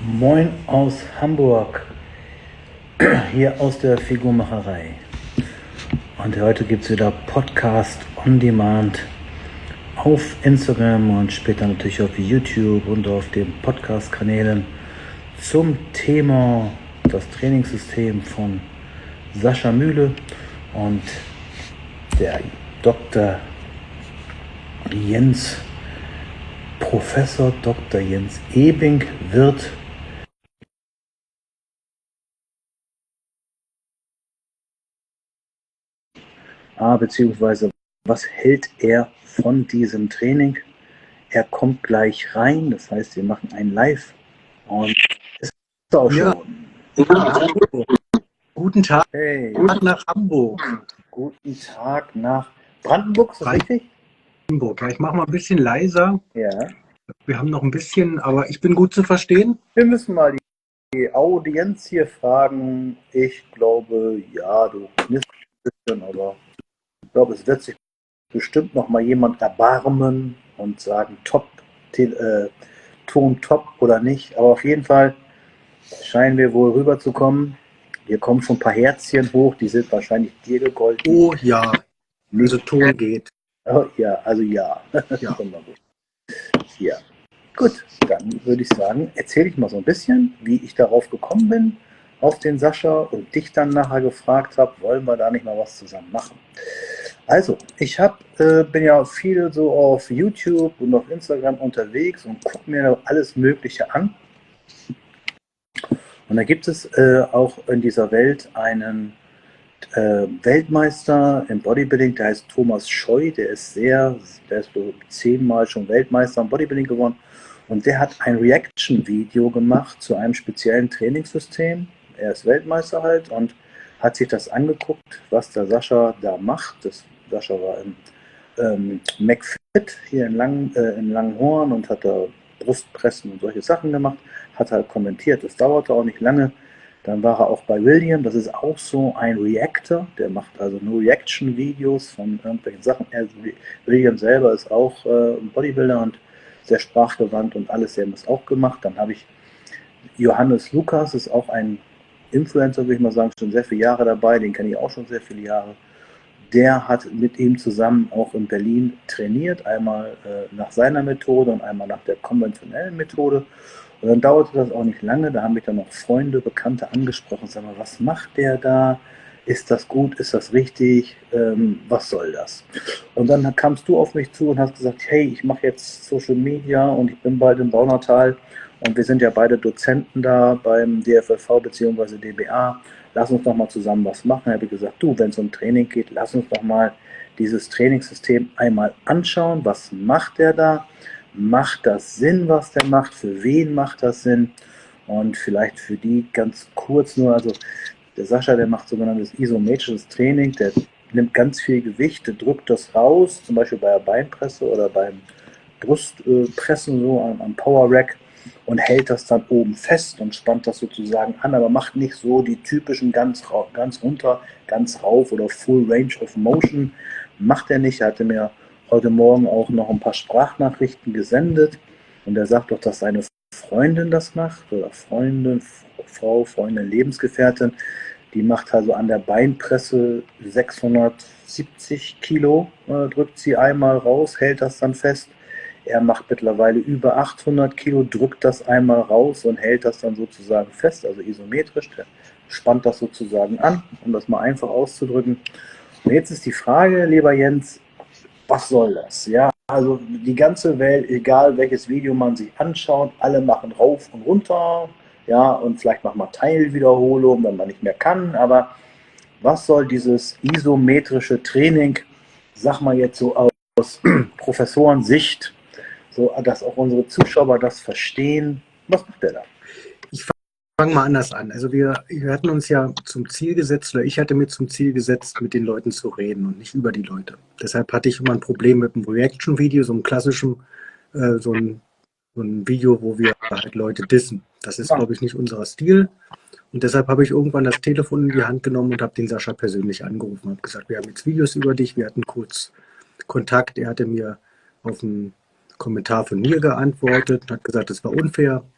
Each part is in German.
Moin aus Hamburg, hier aus der Figurmacherei. Und heute gibt es wieder Podcast on Demand auf Instagram und später natürlich auf YouTube und auf den Podcast-Kanälen zum Thema das Trainingssystem von Sascha Mühle. Und der Dr. Jens, Professor Dr. Jens Ebing wird beziehungsweise was hält er von diesem Training? Er kommt gleich rein, das heißt, wir machen ein Live und ist auch schon. Ja. Guten Tag. Hey, Nach Hamburg. guten Tag nach Brandenburg, ist das richtig? Hamburg. Ja, ich mache mal ein bisschen leiser. Ja. Wir haben noch ein bisschen, aber ich bin gut zu verstehen. Wir müssen mal die Audienz hier fragen. Ich glaube, ja, du knisterst ein bisschen, aber ich glaube, es wird sich bestimmt noch mal jemand erbarmen und sagen, top, Ton top oder nicht. Aber auf jeden Fall scheinen wir wohl rüberzukommen. Hier kommen schon ein paar Herzchen hoch, die sind wahrscheinlich dir gegolten. Oh ja, also Ton geht. Oh, ja, also ja. Ja. Ja. Gut, dann würde ich sagen, erzähle ich mal so ein bisschen, wie ich darauf gekommen bin, auf den Sascha und dich dann nachher gefragt habe, wollen wir da nicht mal was zusammen machen. Also, ich bin ja viel so auf YouTube und auf Instagram unterwegs und gucke mir alles Mögliche an. Und da gibt es auch in dieser Welt einen Weltmeister im Bodybuilding, der heißt Thomas Scheu, der ist so 10-mal schon Weltmeister im Bodybuilding geworden. Und der hat ein Reaction-Video gemacht zu einem speziellen Trainingssystem. Er ist Weltmeister halt und hat sich das angeguckt, was der Sascha da macht. Sascha war im McFit hier in Langenhorn und hat da Brustpressen und solche Sachen gemacht. Hat halt kommentiert, das dauerte auch nicht lange. Dann war er auch bei William, das ist auch so ein Reactor, der macht also nur Reaction-Videos von irgendwelchen Sachen. William selber ist auch ein Bodybuilder und sehr sprachgewandt und alles, der hat das auch gemacht. Dann habe ich Johannes Lukas, ist auch ein Influencer, würde ich mal sagen, schon sehr viele Jahre dabei, den kenne ich auch schon sehr viele Jahre. Der hat mit ihm zusammen auch in Berlin trainiert, einmal nach seiner Methode und einmal nach der konventionellen Methode. Und dann dauerte das auch nicht lange, da haben mich dann noch Freunde, Bekannte angesprochen, sag mal, was macht der da? Ist das gut? Ist das richtig? Was soll das? Und dann kamst du auf mich zu und hast gesagt, hey, ich mache jetzt Social Media und ich bin bald im Baunatal und wir sind ja beide Dozenten da beim DFLV bzw. DBA. Lass uns doch mal zusammen was machen. Da habe ich gesagt, du, wenn es um Training geht, lass uns doch mal dieses Trainingssystem einmal anschauen. Was macht der da? Macht das Sinn, was der macht? Für wen macht das Sinn? Und vielleicht für die ganz kurz nur, also der Sascha, der macht sogenanntes isometrisches Training, der nimmt ganz viel Gewicht, der drückt das raus, zum Beispiel bei der Beinpresse oder beim Brustpressen so am Power Rack und hält das dann oben fest und spannt das sozusagen an, aber macht nicht so die typischen ganz runter, ganz rauf oder Full Range of Motion. Macht er nicht. Er hatte mir heute Morgen auch noch ein paar Sprachnachrichten gesendet und er sagt doch, dass seine Freundin das macht oder Freundin, Freundin, Lebensgefährtin. Die macht also an der Beinpresse 670 Kilo, drückt sie einmal raus, hält das dann fest. Er macht mittlerweile über 800 Kilo, drückt das einmal raus und hält das dann sozusagen fest, also isometrisch. Der spannt das sozusagen an, um das mal einfach auszudrücken. Und jetzt ist die Frage, lieber Jens, was soll das? Ja, also die ganze Welt, egal welches Video man sich anschaut, alle machen rauf und runter, ja, und vielleicht macht man Teilwiederholung, wenn man nicht mehr kann, aber was soll dieses isometrische Training, sag mal jetzt so aus Professorensicht, so dass auch unsere Zuschauer das verstehen, was macht der da? Ich fange mal anders an. Also wir hatten uns ja zum Ziel gesetzt, oder ich hatte mir zum Ziel gesetzt, mit den Leuten zu reden und nicht über die Leute. Deshalb hatte ich immer ein Problem mit einem Reaction-Video, so einem klassischen, so ein Video, wo wir halt Leute dissen. Das ist, glaube ich, nicht unser Stil. Und deshalb habe ich irgendwann das Telefon in die Hand genommen und habe den Sascha persönlich angerufen und habe gesagt, wir haben jetzt Videos über dich, wir hatten kurz Kontakt. Er hatte mir auf einen Kommentar von mir geantwortet und hat gesagt, das war unfair.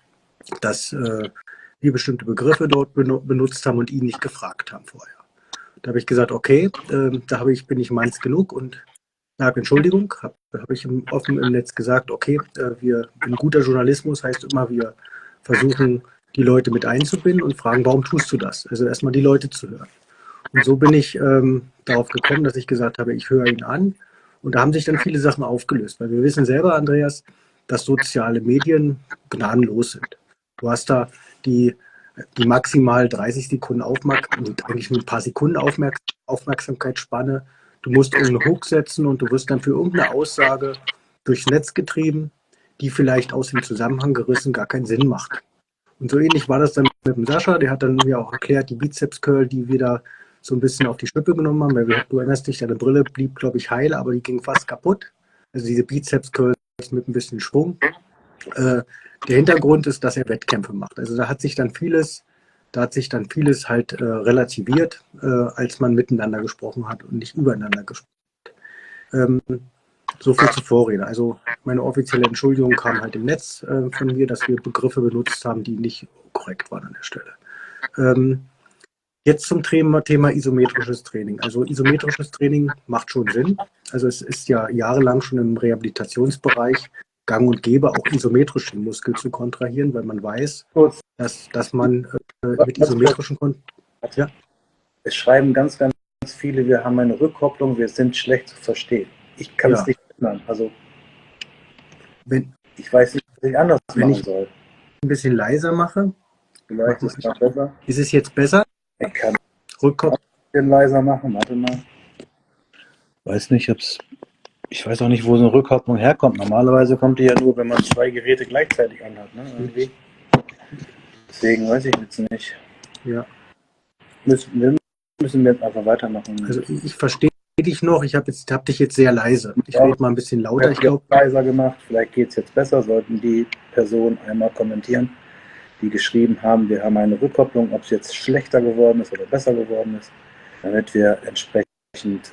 dass wir bestimmte Begriffe dort benutzt haben und ihn nicht gefragt haben vorher. Da habe ich gesagt, okay, bin ich Manns genug und sage Entschuldigung, habe ich offen im Netz gesagt, okay, ein guter Journalismus heißt immer, wir versuchen, die Leute mit einzubinden und fragen, warum tust du das? Also erstmal die Leute zu hören. Und so bin ich darauf gekommen, dass ich gesagt habe, ich höre ihn an. Und da haben sich dann viele Sachen aufgelöst, weil wir wissen selber, Andreas, dass soziale Medien gnadenlos sind. Du hast da die maximal 30 Sekunden eigentlich nur ein paar Sekunden Aufmerksamkeitsspanne. Du musst irgendeinen Hook setzen und du wirst dann für irgendeine Aussage durchs Netz getrieben, die vielleicht aus dem Zusammenhang gerissen gar keinen Sinn macht. Und so ähnlich war das dann mit dem Sascha, der hat dann mir auch erklärt, die Bizeps-Curl, die wir da so ein bisschen auf die Schippe genommen haben, weil du erinnerst dich, deine Brille blieb, glaube ich, heil, aber die ging fast kaputt. Also diese Bizeps-Curls mit ein bisschen Schwung. Der Hintergrund ist, dass er Wettkämpfe macht. Also da hat sich dann vieles halt relativiert, als man miteinander gesprochen hat und nicht übereinander gesprochen hat. So viel zur Vorrede. Also meine offizielle Entschuldigung kam halt im Netz von mir, dass wir Begriffe benutzt haben, die nicht korrekt waren an der Stelle. Jetzt zum Thema isometrisches Training. Also isometrisches Training macht schon Sinn. Also es ist ja jahrelang schon im Rehabilitationsbereich gang und gäbe, auch isometrisch den Muskel zu kontrahieren, weil man weiß, dass man mit isometrischen ja. Es schreiben ganz, ganz viele, wir haben eine Rückkopplung, wir sind schlecht zu verstehen. Ich kann es nicht ändern. Also ich weiß nicht, was ich anders machen soll. Ein bisschen leiser mache. Vielleicht ist es noch besser. Ist es jetzt besser? Ich kann Rückkopplung. Ein bisschen leiser machen, warte mal. Ich weiß auch nicht, wo so eine Rückkopplung herkommt. Normalerweise kommt die ja nur, wenn man zwei Geräte gleichzeitig anhat. Ne? Irgendwie. Deswegen weiß ich jetzt nicht. Ja. Müssen wir jetzt einfach weitermachen. Also ich verstehe dich noch. Ich hab dich jetzt sehr leise. Ich rede mal ein bisschen lauter. Ich glaube, leiser gemacht. Vielleicht geht es jetzt besser. Sollten die Personen einmal kommentieren, die geschrieben haben, wir haben eine Rückkopplung, ob es jetzt schlechter geworden ist oder besser geworden ist, damit wir entsprechend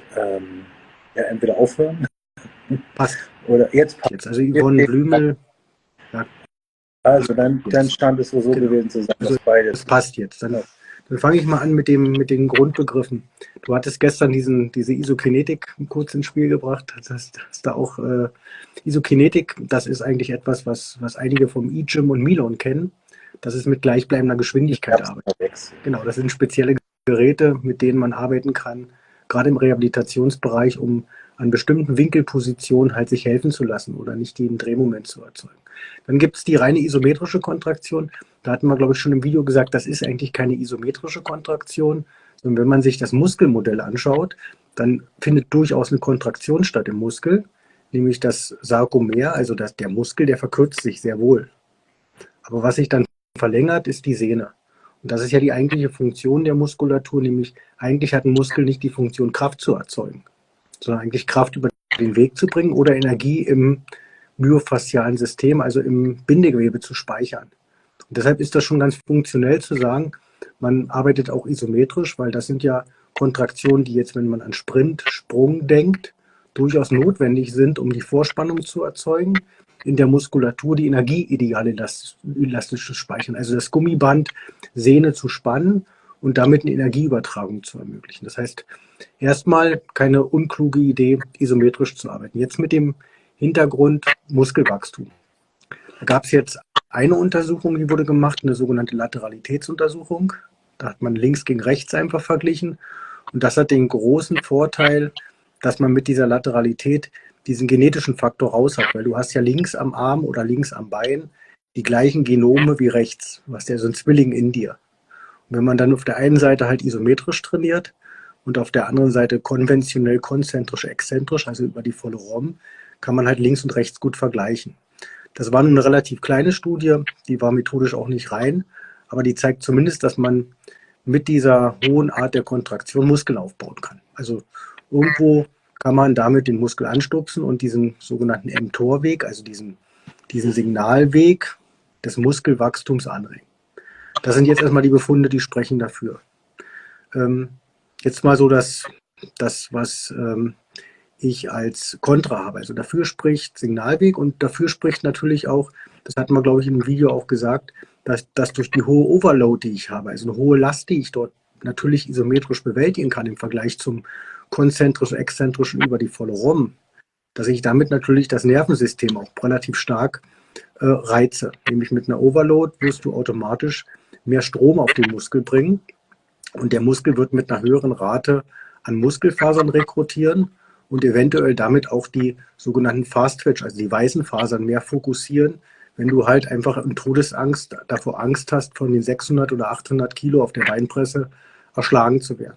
entweder aufhören. Passt. Oder jetzt passt. Also Yvonne Blümel. Ja. Also dein Stand ist so gewesen zu sagen, also, dass beides. Das passt jetzt. Dann fange ich mal an mit den Grundbegriffen. Du hattest gestern diese Isokinetik kurz ins Spiel gebracht. Das heißt, da auch Isokinetik, das ist eigentlich etwas, was einige vom E-Gym und Milon kennen. Das ist mit gleichbleibender Geschwindigkeit arbeitet. Genau, das sind spezielle Geräte, mit denen man arbeiten kann, gerade im Rehabilitationsbereich, um an bestimmten Winkelpositionen halt sich helfen zu lassen oder nicht den Drehmoment zu erzeugen. Dann gibt es die reine isometrische Kontraktion. Da hatten wir, glaube ich, schon im Video gesagt, das ist eigentlich keine isometrische Kontraktion, sondern wenn man sich das Muskelmodell anschaut, dann findet durchaus eine Kontraktion statt im Muskel, nämlich das Sarkomer, also der Muskel, der verkürzt sich sehr wohl. Aber was sich dann verlängert, ist die Sehne. Und das ist ja die eigentliche Funktion der Muskulatur, nämlich eigentlich hat ein Muskel nicht die Funktion, Kraft zu erzeugen, sondern eigentlich Kraft über den Weg zu bringen oder Energie im myofaszialen System, also im Bindegewebe zu speichern. Und deshalb ist das schon ganz funktionell zu sagen, man arbeitet auch isometrisch, weil das sind ja Kontraktionen, die jetzt, wenn man an Sprint, Sprung denkt, durchaus notwendig sind, um die Vorspannung zu erzeugen, in der Muskulatur die Energie ideal elastisch zu speichern, also das Gummiband Sehne zu spannen und damit eine Energieübertragung zu ermöglichen. Das heißt, erstmal keine unkluge Idee, isometrisch zu arbeiten. Jetzt mit dem Hintergrund Muskelwachstum. Da gab es jetzt eine Untersuchung, die wurde gemacht, eine sogenannte Lateralitätsuntersuchung. Da hat man links gegen rechts einfach verglichen. Und das hat den großen Vorteil, dass man mit dieser Lateralität diesen genetischen Faktor raus hat, weil du hast ja links am Arm oder links am Bein die gleichen Genome wie rechts, was der so ein Zwilling in dir. Und wenn man dann auf der einen Seite halt isometrisch trainiert und auf der anderen Seite konventionell konzentrisch, exzentrisch, also über die volle ROM, kann man halt links und rechts gut vergleichen. Das war nun eine relativ kleine Studie, die war methodisch auch nicht rein, aber die zeigt zumindest, dass man mit dieser hohen Art der Kontraktion Muskeln aufbauen kann. Also irgendwo kann man damit den Muskel anstupsen und diesen sogenannten mTOR-Weg, also diesen Signalweg des Muskelwachstums anregen. Das sind jetzt erstmal die Befunde, die sprechen dafür. Jetzt mal so das was ich als Kontra habe. Also dafür spricht Signalweg und dafür spricht natürlich auch, das hatten wir, glaube ich, im Video auch gesagt, dass durch die hohe Overload, die ich habe, also eine hohe Last, die ich dort natürlich isometrisch bewältigen kann im Vergleich zum konzentrischen, exzentrischen über die volle ROM, dass ich damit natürlich das Nervensystem auch relativ stark reize. Nämlich mit einer Overload wirst du automatisch mehr Strom auf den Muskel bringen und der Muskel wird mit einer höheren Rate an Muskelfasern rekrutieren und eventuell damit auch die sogenannten Fast Twitch, also die weißen Fasern mehr fokussieren, wenn du halt einfach in Todesangst davor Angst hast, von den 600 oder 800 Kilo auf der Beinpresse erschlagen zu werden.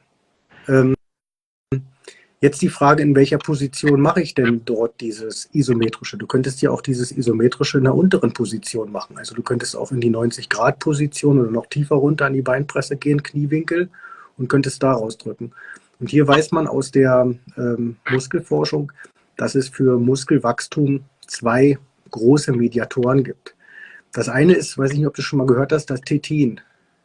Jetzt die Frage, in welcher Position mache ich denn dort dieses Isometrische? Du könntest ja auch dieses Isometrische in der unteren Position machen. Also du könntest auch in die 90-Grad-Position oder noch tiefer runter an die Beinpresse gehen, Kniewinkel, und könntest da rausdrücken. Und hier weiß man aus der Muskelforschung, dass es für Muskelwachstum zwei große Mediatoren gibt. Das eine ist, weiß ich nicht, ob du schon mal gehört hast, das Tetin.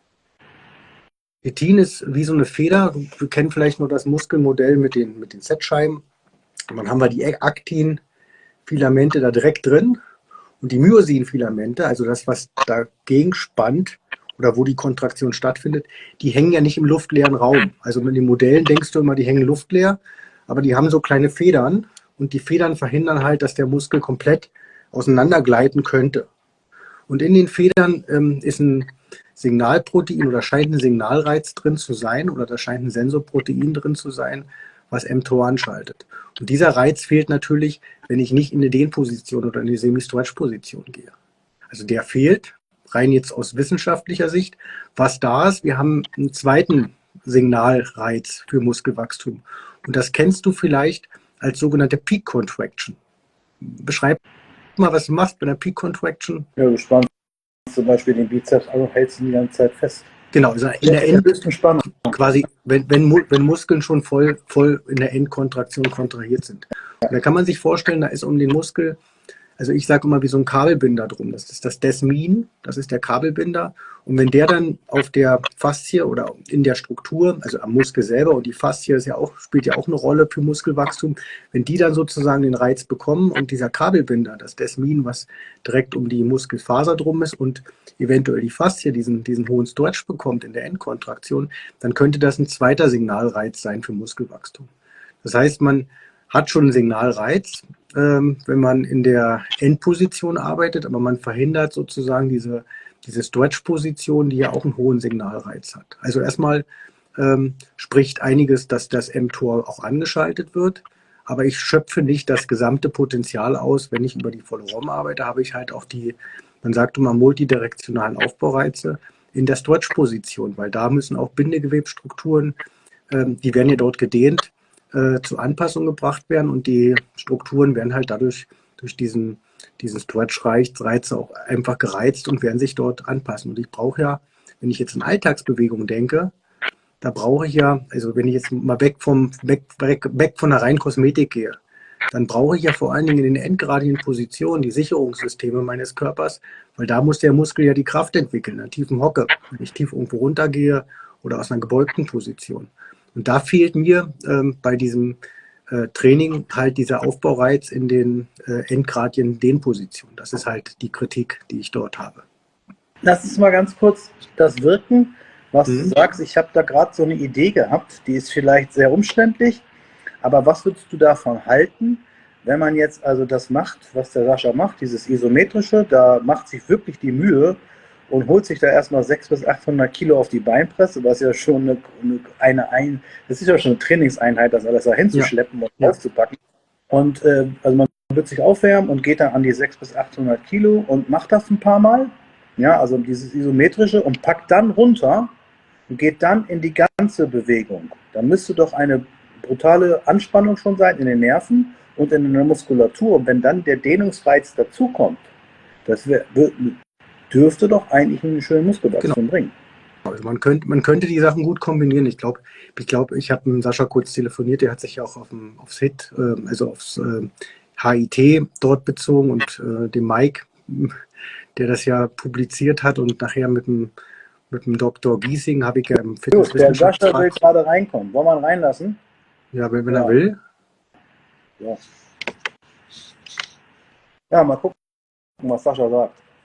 Tetin ist wie so eine Feder. Wir kennen vielleicht nur das Muskelmodell mit den Z-Scheiben. Und dann haben wir die Aktin-Filamente da direkt drin und die Myosin-Filamente, also das, was dagegen spannt oder wo die Kontraktion stattfindet, die hängen ja nicht im luftleeren Raum. Also mit den Modellen denkst du immer, die hängen luftleer, aber die haben so kleine Federn und die Federn verhindern halt, dass der Muskel komplett auseinandergleiten könnte. Und in den Federn ist ein Signalprotein oder scheint ein Signalreiz drin zu sein oder da scheint ein Sensorprotein drin zu sein, was mTOR anschaltet. Und dieser Reiz fehlt natürlich, wenn ich nicht in eine Dehnposition oder in eine Semi-Stretch-Position gehe. Also der fehlt, rein jetzt aus wissenschaftlicher Sicht. Was da ist, wir haben einen zweiten Signalreiz für Muskelwachstum. Und das kennst du vielleicht als sogenannte Peak Contraction. Beschreib mal, was du machst bei einer Peak Contraction. Ja, du spannst zum Beispiel den Bizeps an und hältst ihn die ganze Zeit fest. Genau, also in der höchsten Spannung. Quasi, wenn Muskeln schon voll in der Endkontraktion kontrahiert sind. Und da kann man sich vorstellen, da ist um den Muskel, also ich sage immer wie so ein Kabelbinder drum. Das ist das Desmin, das ist der Kabelbinder. Und wenn der dann auf der Faszie oder in der Struktur, also am Muskel selber, und die Faszie ist ja auch, spielt ja auch eine Rolle für Muskelwachstum, wenn die dann sozusagen den Reiz bekommen und dieser Kabelbinder, das Desmin, was direkt um die Muskelfaser drum ist und eventuell die Faszie diesen hohen Stretch bekommt in der Endkontraktion, dann könnte das ein zweiter Signalreiz sein für Muskelwachstum. Das heißt, man hat schon einen Signalreiz, wenn man in der Endposition arbeitet, aber man verhindert sozusagen diese Stretch-Position, die ja auch einen hohen Signalreiz hat. Also erstmal spricht einiges, dass das mTOR auch angeschaltet wird, aber ich schöpfe nicht das gesamte Potenzial aus. Wenn ich über die volle ROM arbeite, habe ich halt auch die, man sagt immer, multidirektionalen Aufbaureize in der Stretch-Position, weil da müssen auch Bindegewebsstrukturen, die werden ja dort gedehnt, zur Anpassung gebracht werden und die Strukturen werden halt dadurch durch diesen Stretch-Reiz auch einfach gereizt und werden sich dort anpassen. Und ich brauche ja, wenn ich jetzt in Alltagsbewegung denke, da brauche ich ja, also wenn ich jetzt mal weg von der reinen Kosmetik gehe, dann brauche ich ja vor allen Dingen in den endgradigen Positionen die Sicherungssysteme meines Körpers, weil da muss der Muskel ja die Kraft entwickeln, in einer tiefen Hocke, wenn ich tief irgendwo runtergehe oder aus einer gebeugten Position. Und da fehlt mir bei diesem Training halt dieser Aufbaureiz in den endgradigen Dehnpositionen. Das ist halt die Kritik, die ich dort habe. Lass uns mal ganz kurz das wirken, was du sagst. Ich habe da gerade so eine Idee gehabt, die ist vielleicht sehr umständlich, aber was würdest du davon halten, wenn man jetzt also das macht, was der Sascha macht, dieses Isometrische, da macht sich wirklich die Mühe und holt sich da erstmal 600 bis 800 Kilo auf die Beinpresse, was ja schon das ist ja schon eine Trainingseinheit, das alles da hinzuschleppen und aufzupacken. Und also man wird sich aufwärmen und geht dann an die 600 bis 800 Kilo und macht das ein paar Mal. Ja, also dieses Isometrische und packt dann runter und geht dann in die ganze Bewegung. Da müsste doch eine brutale Anspannung schon sein in den Nerven und in der Muskulatur. Und wenn dann der Dehnungsreiz dazukommt, das dürfte doch eigentlich einen schönen Muskelwachstum bringen. Also man könnte die Sachen gut kombinieren. Ich glaube, ich habe mit Sascha kurz telefoniert, der hat sich ja auch aufs HIT, also aufs HIT dort bezogen und dem Mike, der das ja publiziert hat und nachher mit dem Dr. Giesing habe ich ja im Fitnesswissenschaft. Der Sascha will gerade reinkommen. Wollen wir ihn reinlassen? Ja, wenn er will. Ja. Ja, mal gucken, was Sascha sagt.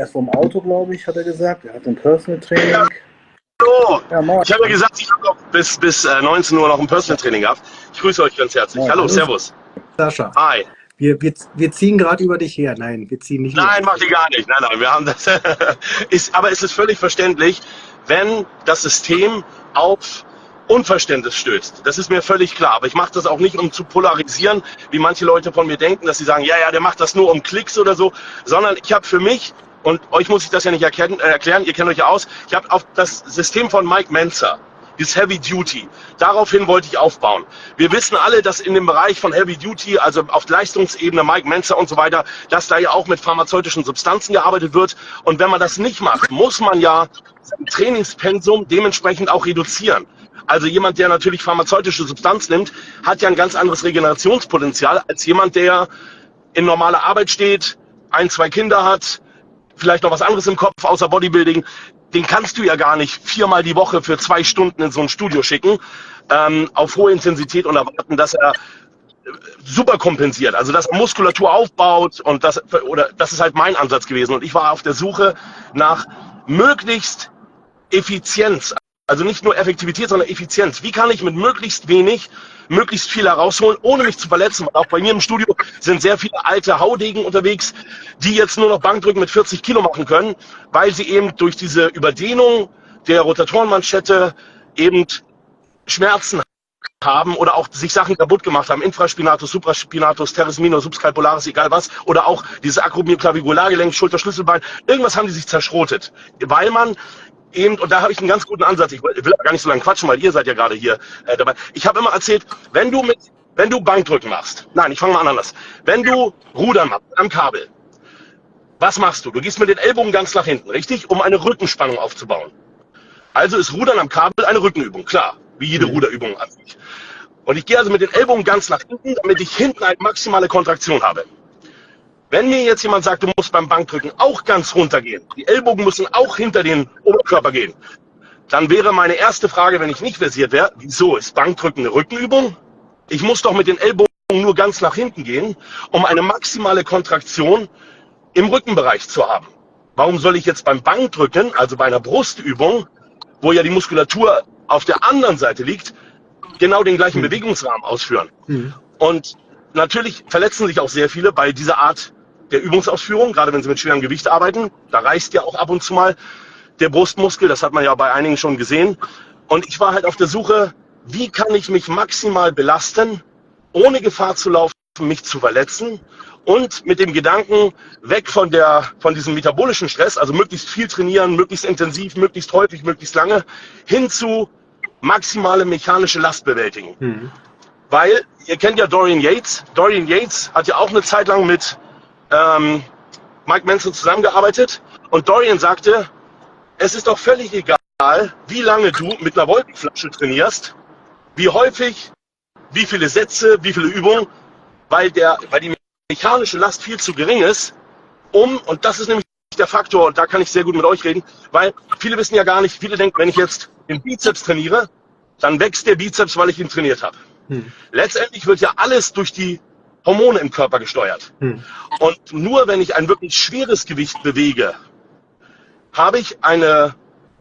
erst vom Auto, glaube ich, hat er gesagt. Er hat ein Personal Training. Ja, hallo! Ja, moin. Ich habe ja gesagt, ich habe noch bis 19 Uhr noch ein Personal Training gehabt. Ich grüße euch ganz herzlich. Moin. Hallo, Hallo, servus. Sascha. Hi. Wir ziehen gerade über dich her. Nein, wir ziehen nicht Nein, über. macht ihr gar nicht. Nein, wir haben das. Aber es ist völlig verständlich, wenn das System auf Unverständnis stößt. Das ist mir völlig klar. Aber ich mache das auch nicht, um zu polarisieren, wie manche Leute von mir denken, dass sie sagen, ja, der macht das nur um Klicks oder so, sondern ich habe für mich, und euch muss ich das ja nicht erklären, ihr kennt euch ja aus, ich habe auf das System von Mike Mentzer, dieses Heavy Duty, daraufhin wollte ich aufbauen. Wir wissen alle, dass in dem Bereich von Heavy Duty, also auf Leistungsebene, Mike Mentzer und so weiter, dass da ja auch mit pharmazeutischen Substanzen gearbeitet wird. Und wenn man das nicht macht, muss man ja sein Trainingspensum dementsprechend auch reduzieren. Also jemand, der natürlich pharmazeutische Substanz nimmt, hat ja ein ganz anderes Regenerationspotenzial als jemand, der in normaler Arbeit steht, 1, 2 Kinder hat, vielleicht noch was anderes im Kopf außer Bodybuilding. Den kannst du ja gar nicht 4-mal die Woche für 2 Stunden in so ein Studio schicken, auf hohe Intensität und erwarten, dass er super kompensiert, also dass er Muskulatur aufbaut und das ist halt mein Ansatz gewesen. Und ich war auf der Suche nach möglichst Effizienz, also nicht nur Effektivität, sondern Effizienz. Wie kann ich mit möglichst wenig möglichst viel herausholen, ohne mich zu verletzen? Auch bei mir im Studio sind sehr viele alte Haudegen unterwegs, die jetzt nur noch Bankdrücken mit 40 Kilo machen können, weil sie eben durch diese Überdehnung der Rotatorenmanschette eben Schmerzen haben oder auch sich Sachen kaputt gemacht haben, Infraspinatus, Supraspinatus, Teres minor, Subscapularis, egal was, oder auch dieses Acromioclaviculargelenk, Schulter-Schlüsselbein, irgendwas haben die sich zerschrotet, weil man eben, und da habe ich einen ganz guten Ansatz, ich will gar nicht so lange quatschen, weil ihr seid ja gerade hier dabei. Ich habe immer erzählt, wenn du Bankdrücken machst, nein, ich fange mal an anders, wenn du Rudern machst am Kabel, was machst du? Du gehst mit den Ellbogen ganz nach hinten, richtig? Um eine Rückenspannung aufzubauen. Also ist Rudern am Kabel eine Rückenübung, klar, wie jede Ruderübung an sich. Und ich gehe also mit den Ellbogen ganz nach hinten, damit ich hinten eine maximale Kontraktion habe. Wenn mir jetzt jemand sagt, du musst beim Bankdrücken auch ganz runter gehen, die Ellbogen müssen auch hinter den Oberkörper gehen, dann wäre meine erste Frage, wenn ich nicht versiert wäre, wieso ist Bankdrücken eine Rückenübung? Ich muss doch mit den Ellbogen nur ganz nach hinten gehen, um eine maximale Kontraktion im Rückenbereich zu haben. Warum soll ich jetzt beim Bankdrücken, also bei einer Brustübung, wo ja die Muskulatur auf der anderen Seite liegt, genau den gleichen Bewegungsrahmen ausführen? Und natürlich verletzen sich auch sehr viele bei dieser Art der Übungsausführung, gerade wenn sie mit schwerem Gewicht arbeiten. Da reißt ja auch ab und zu mal der Brustmuskel, das hat man ja bei einigen schon gesehen. Und ich war halt auf der Suche, wie kann ich mich maximal belasten, ohne Gefahr zu laufen, mich zu verletzen und mit dem Gedanken weg von diesem metabolischen Stress, also möglichst viel trainieren, möglichst intensiv, möglichst häufig, möglichst lange, hin zu maximale mechanische Last bewältigen. Weil, ihr kennt ja Dorian Yates. Dorian Yates hat ja auch eine Zeit lang mit Mike Mentzer zusammengearbeitet. Und Dorian sagte, es ist doch völlig egal, wie lange du mit einer Wolkenflasche trainierst, wie häufig, wie viele Sätze, wie viele Übungen, weil die mechanische Last viel zu gering ist, und das ist nämlich der Faktor, und da kann ich sehr gut mit euch reden, weil viele wissen ja gar nicht, viele denken, wenn ich jetzt den Bizeps trainiere, dann wächst der Bizeps, weil ich ihn trainiert habe. Letztendlich wird ja alles durch die Hormone im Körper gesteuert. Und nur wenn ich ein wirklich schweres Gewicht bewege, habe ich eine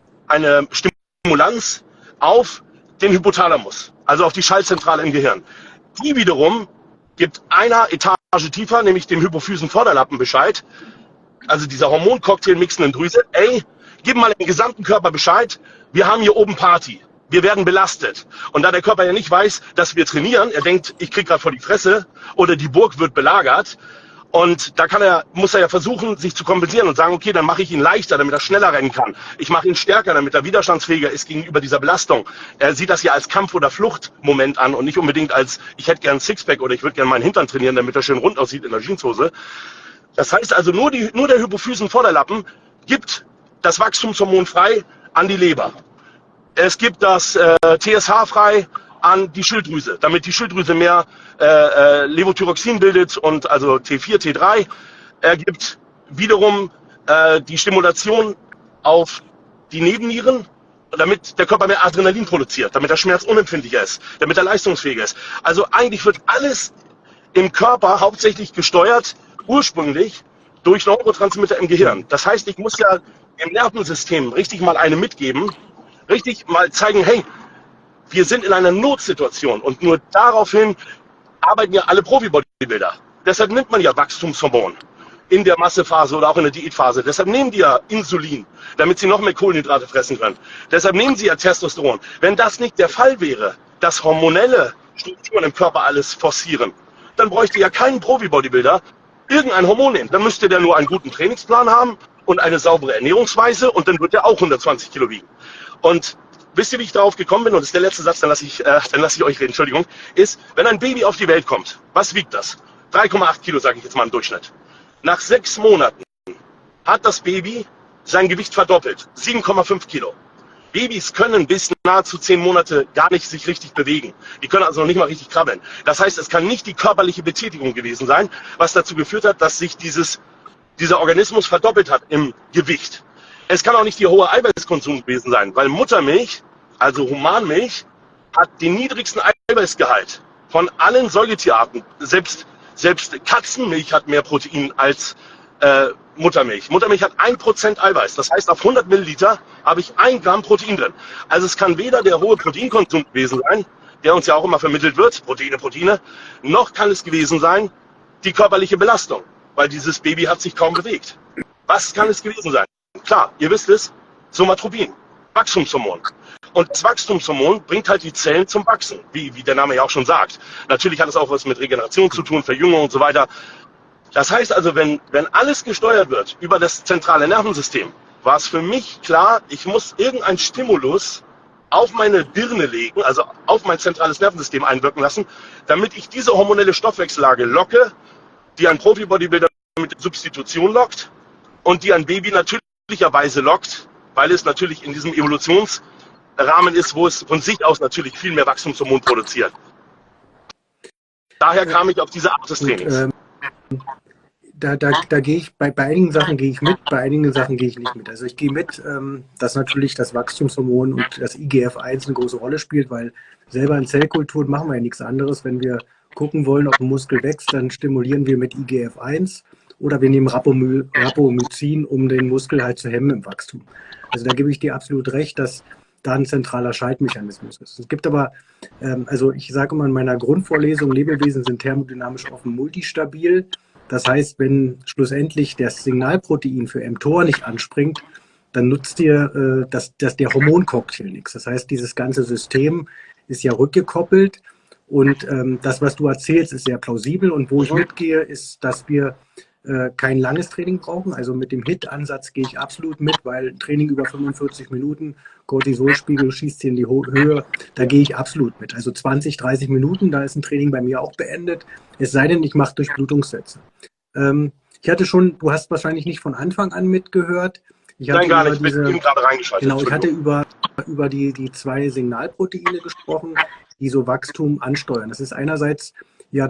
Stimulanz auf den Hypothalamus, also auf die Schaltzentrale im Gehirn. Die wiederum gibt einer Etage tiefer, nämlich dem Hypophysen-Vorderlappen Bescheid, also dieser Hormoncocktail mixenden Drüse, ey, gib mal dem gesamten Körper Bescheid, wir haben hier oben Party. Wir werden belastet. Und da der Körper ja nicht weiß, dass wir trainieren, er denkt, ich krieg gerade vor die Fresse oder die Burg wird belagert. Und da muss er ja versuchen, sich zu kompensieren und sagen, okay, dann mache ich ihn leichter, damit er schneller rennen kann. Ich mache ihn stärker, damit er widerstandsfähiger ist gegenüber dieser Belastung. Er sieht das ja als Kampf- oder Fluchtmoment an und nicht unbedingt als, ich hätte gern ein Sixpack oder ich würde gern meinen Hintern trainieren, damit er schön rund aussieht in der Jeanshose. Das heißt also, nur der Hypophysen-Vorderlappen gibt das Wachstumshormon frei an die Leber. Es gibt das TSH frei an die Schilddrüse, damit die Schilddrüse mehr Levothyroxin bildet und also T4, T3. Er gibt wiederum die Stimulation auf die Nebennieren, damit der Körper mehr Adrenalin produziert, damit er schmerzunempfindlicher ist, damit er leistungsfähiger ist. Also eigentlich wird alles im Körper hauptsächlich gesteuert, ursprünglich durch Neurotransmitter im Gehirn. Das heißt, ich muss ja im Nervensystem richtig mal eine mitgeben, richtig mal zeigen, hey, wir sind in einer Notsituation und nur daraufhin arbeiten ja alle Profi-Bodybuilder. Deshalb nimmt man ja Wachstumshormon in der Massephase oder auch in der Diätphase. Deshalb nehmen die ja Insulin, damit sie noch mehr Kohlenhydrate fressen können. Deshalb nehmen sie ja Testosteron. Wenn das nicht der Fall wäre, dass hormonelle Strukturen im Körper alles forcieren, dann bräuchte ja kein Profi-Bodybuilder irgendein Hormon nehmen. Dann müsste der nur einen guten Trainingsplan haben und eine saubere Ernährungsweise und dann wird er auch 120 Kilo wiegen. Und wisst ihr, wie ich darauf gekommen bin? Und das ist der letzte Satz, dann lasse ich euch reden, Entschuldigung, ist, wenn ein Baby auf die Welt kommt, was wiegt das? 3,8 Kilo, sage ich jetzt mal im Durchschnitt. Nach 6 Monaten hat das Baby sein Gewicht verdoppelt, 7,5 Kilo. Babys können bis nahezu 10 Monate gar nicht sich richtig bewegen. Die können also noch nicht mal richtig krabbeln. Das heißt, es kann nicht die körperliche Betätigung gewesen sein, was dazu geführt hat, dass sich dieser Organismus verdoppelt hat im Gewicht. Es kann auch nicht die hohe Eiweißkonsum gewesen sein, weil Muttermilch, also Humanmilch, hat den niedrigsten Eiweißgehalt von allen Säugetierarten. Selbst Katzenmilch hat mehr Protein als Muttermilch. Muttermilch hat 1% Eiweiß. Das heißt, auf 100 Milliliter habe ich 1 Gramm Protein drin. Also es kann weder der hohe Proteinkonsum gewesen sein, der uns ja auch immer vermittelt wird, Proteine, noch kann es gewesen sein, die körperliche Belastung, weil dieses Baby hat sich kaum bewegt. Was kann es gewesen sein? Klar, ihr wisst es, Somatropin, Wachstumshormon. Und das Wachstumshormon bringt halt die Zellen zum Wachsen, wie der Name ja auch schon sagt. Natürlich hat es auch was mit Regeneration zu tun, Verjüngung und so weiter. Das heißt also, wenn alles gesteuert wird über das zentrale Nervensystem, war es für mich klar, ich muss irgendeinen Stimulus auf meine Birne legen, also auf mein zentrales Nervensystem einwirken lassen, damit ich diese hormonelle Stoffwechsellage locke, die ein Profi-Bodybuilder mit Substitution lockt und die ein Baby natürlicherweise lockt, weil es natürlich in diesem Evolutionsrahmen ist, wo es von sich aus natürlich viel mehr Wachstumshormon produziert. Daher kam ich auf diese Art des Trainings. Da gehe ich, bei einigen Sachen gehe ich mit, bei einigen Sachen gehe ich nicht mit. Also ich gehe mit, dass natürlich das Wachstumshormon und das IGF-1 eine große Rolle spielt, weil selber in Zellkulturen machen wir ja nichts anderes. Wenn wir gucken wollen, ob ein Muskel wächst, dann stimulieren wir mit IGF-1 oder wir nehmen Rapamycin, um den Muskel halt zu hemmen im Wachstum. Also da gebe ich dir absolut recht, dass da ein zentraler Schaltmechanismus ist. Es gibt aber, also ich sage immer in meiner Grundvorlesung, Lebewesen sind thermodynamisch offen multistabil. Das heißt, wenn schlussendlich das Signalprotein für mTOR nicht anspringt, dann nutzt dir der Hormoncocktail nichts. Das heißt, dieses ganze System ist ja rückgekoppelt und das, was du erzählst, ist sehr plausibel. Und wo ich mitgehe, ist, dass wir kein langes Training brauchen. Also mit dem HIIT-Ansatz gehe ich absolut mit, weil Training über 45 Minuten, Cortisolspiegel schießt hier in die Höhe, da gehe ich absolut mit. Also 20, 30 Minuten, da ist ein Training bei mir auch beendet. Es sei denn, ich mache Durchblutungssätze. Ich hatte schon, du hast wahrscheinlich nicht von Anfang an mitgehört. Nein, gar nicht. Ich bin gerade reingeschaltet. Genau, ich hatte über die 2 Signalproteine gesprochen, die so Wachstum ansteuern. Das ist einerseits ja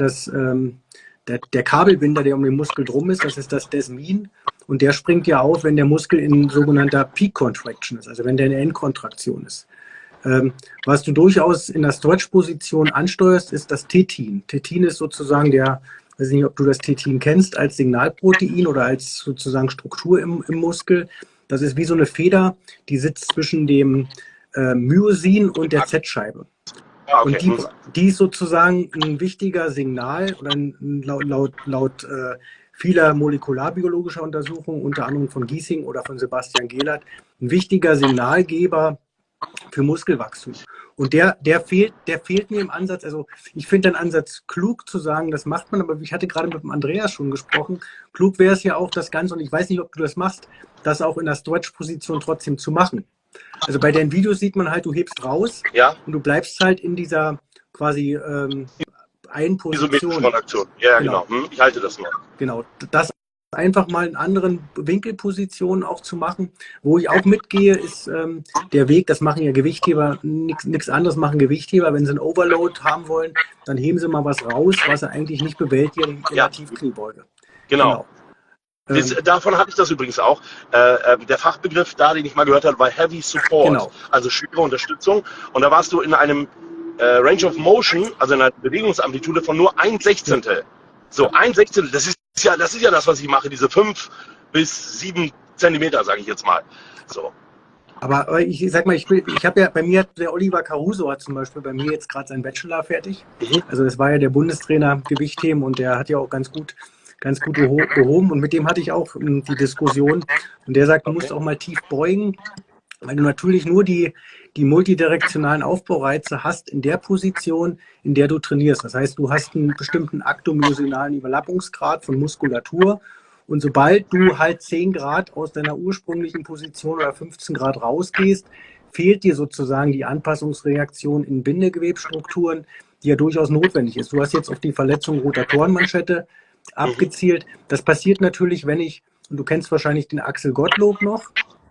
der Kabelbinder, der um den Muskel drum ist, das ist das Desmin. Und der springt ja auf, wenn der Muskel in sogenannter Peak Contraction ist, also wenn der in Endkontraktion ist. Was du durchaus in der Stretch-Position ansteuerst, ist das Tetin. Tetin ist sozusagen ich weiß nicht, ob du das Tetin kennst, als Signalprotein oder als sozusagen Struktur im Muskel. Das ist wie so eine Feder, die sitzt zwischen dem Myosin und der Z-Scheibe. Okay. Und die ist sozusagen ein wichtiger Signal, oder laut vieler molekularbiologischer Untersuchungen, unter anderem von Giesing oder von Sebastian Gehlert, ein wichtiger Signalgeber für Muskelwachstum. Und der fehlt mir im Ansatz. Also ich finde den Ansatz klug zu sagen, das macht man, aber ich hatte gerade mit dem Andreas schon gesprochen, klug wäre es ja auch das Ganze, und ich weiß nicht, ob du das machst, das auch in der Stretch-Position trotzdem zu machen. Also bei deinen Videos sieht man halt, du hebst raus, ja, und du bleibst halt in dieser quasi einen Position. Ja, genau. Ich halte das mal. Genau, das einfach mal in anderen Winkelpositionen auch zu machen. Wo ich auch mitgehe, ist der Weg, das machen ja Gewichtheber, nichts anderes machen Gewichtheber. Wenn sie einen Overload haben wollen, dann heben sie mal was raus, was sie eigentlich nicht bewältigen in der Tiefkniebeuge. Genau. Davon hatte ich das übrigens auch. Der Fachbegriff da, den ich mal gehört habe, war Heavy Support, genau, also schwere Unterstützung. Und da warst du in einem Range of Motion, also in einer Bewegungsamplitude von nur 1/16. So, 1/16, das ist das ist ja das, was ich mache, diese 5 bis 7 Zentimeter, sage ich jetzt mal. So. Aber ich sag mal, ich habe ja, bei mir hat der Oliver Caruso hat zum Beispiel bei mir jetzt gerade seinen Bachelor fertig. Also das war ja der Bundestrainer Gewichtheben und der hat ja auch ganz gut gehoben und mit dem hatte ich auch die Diskussion und der sagt, du musst auch mal tief beugen, weil du natürlich nur die multidirektionalen Aufbaureize hast in der Position, in der du trainierst. Das heißt, du hast einen bestimmten aktomyosinalen Überlappungsgrad von Muskulatur und sobald du halt 10 Grad aus deiner ursprünglichen Position oder 15 Grad rausgehst, fehlt dir sozusagen die Anpassungsreaktion in Bindegewebsstrukturen, die ja durchaus notwendig ist. Du hast jetzt auf die Verletzung Rotatorenmanschette abgezielt. Das passiert natürlich, wenn ich, und du kennst wahrscheinlich den Axel Gottlob noch,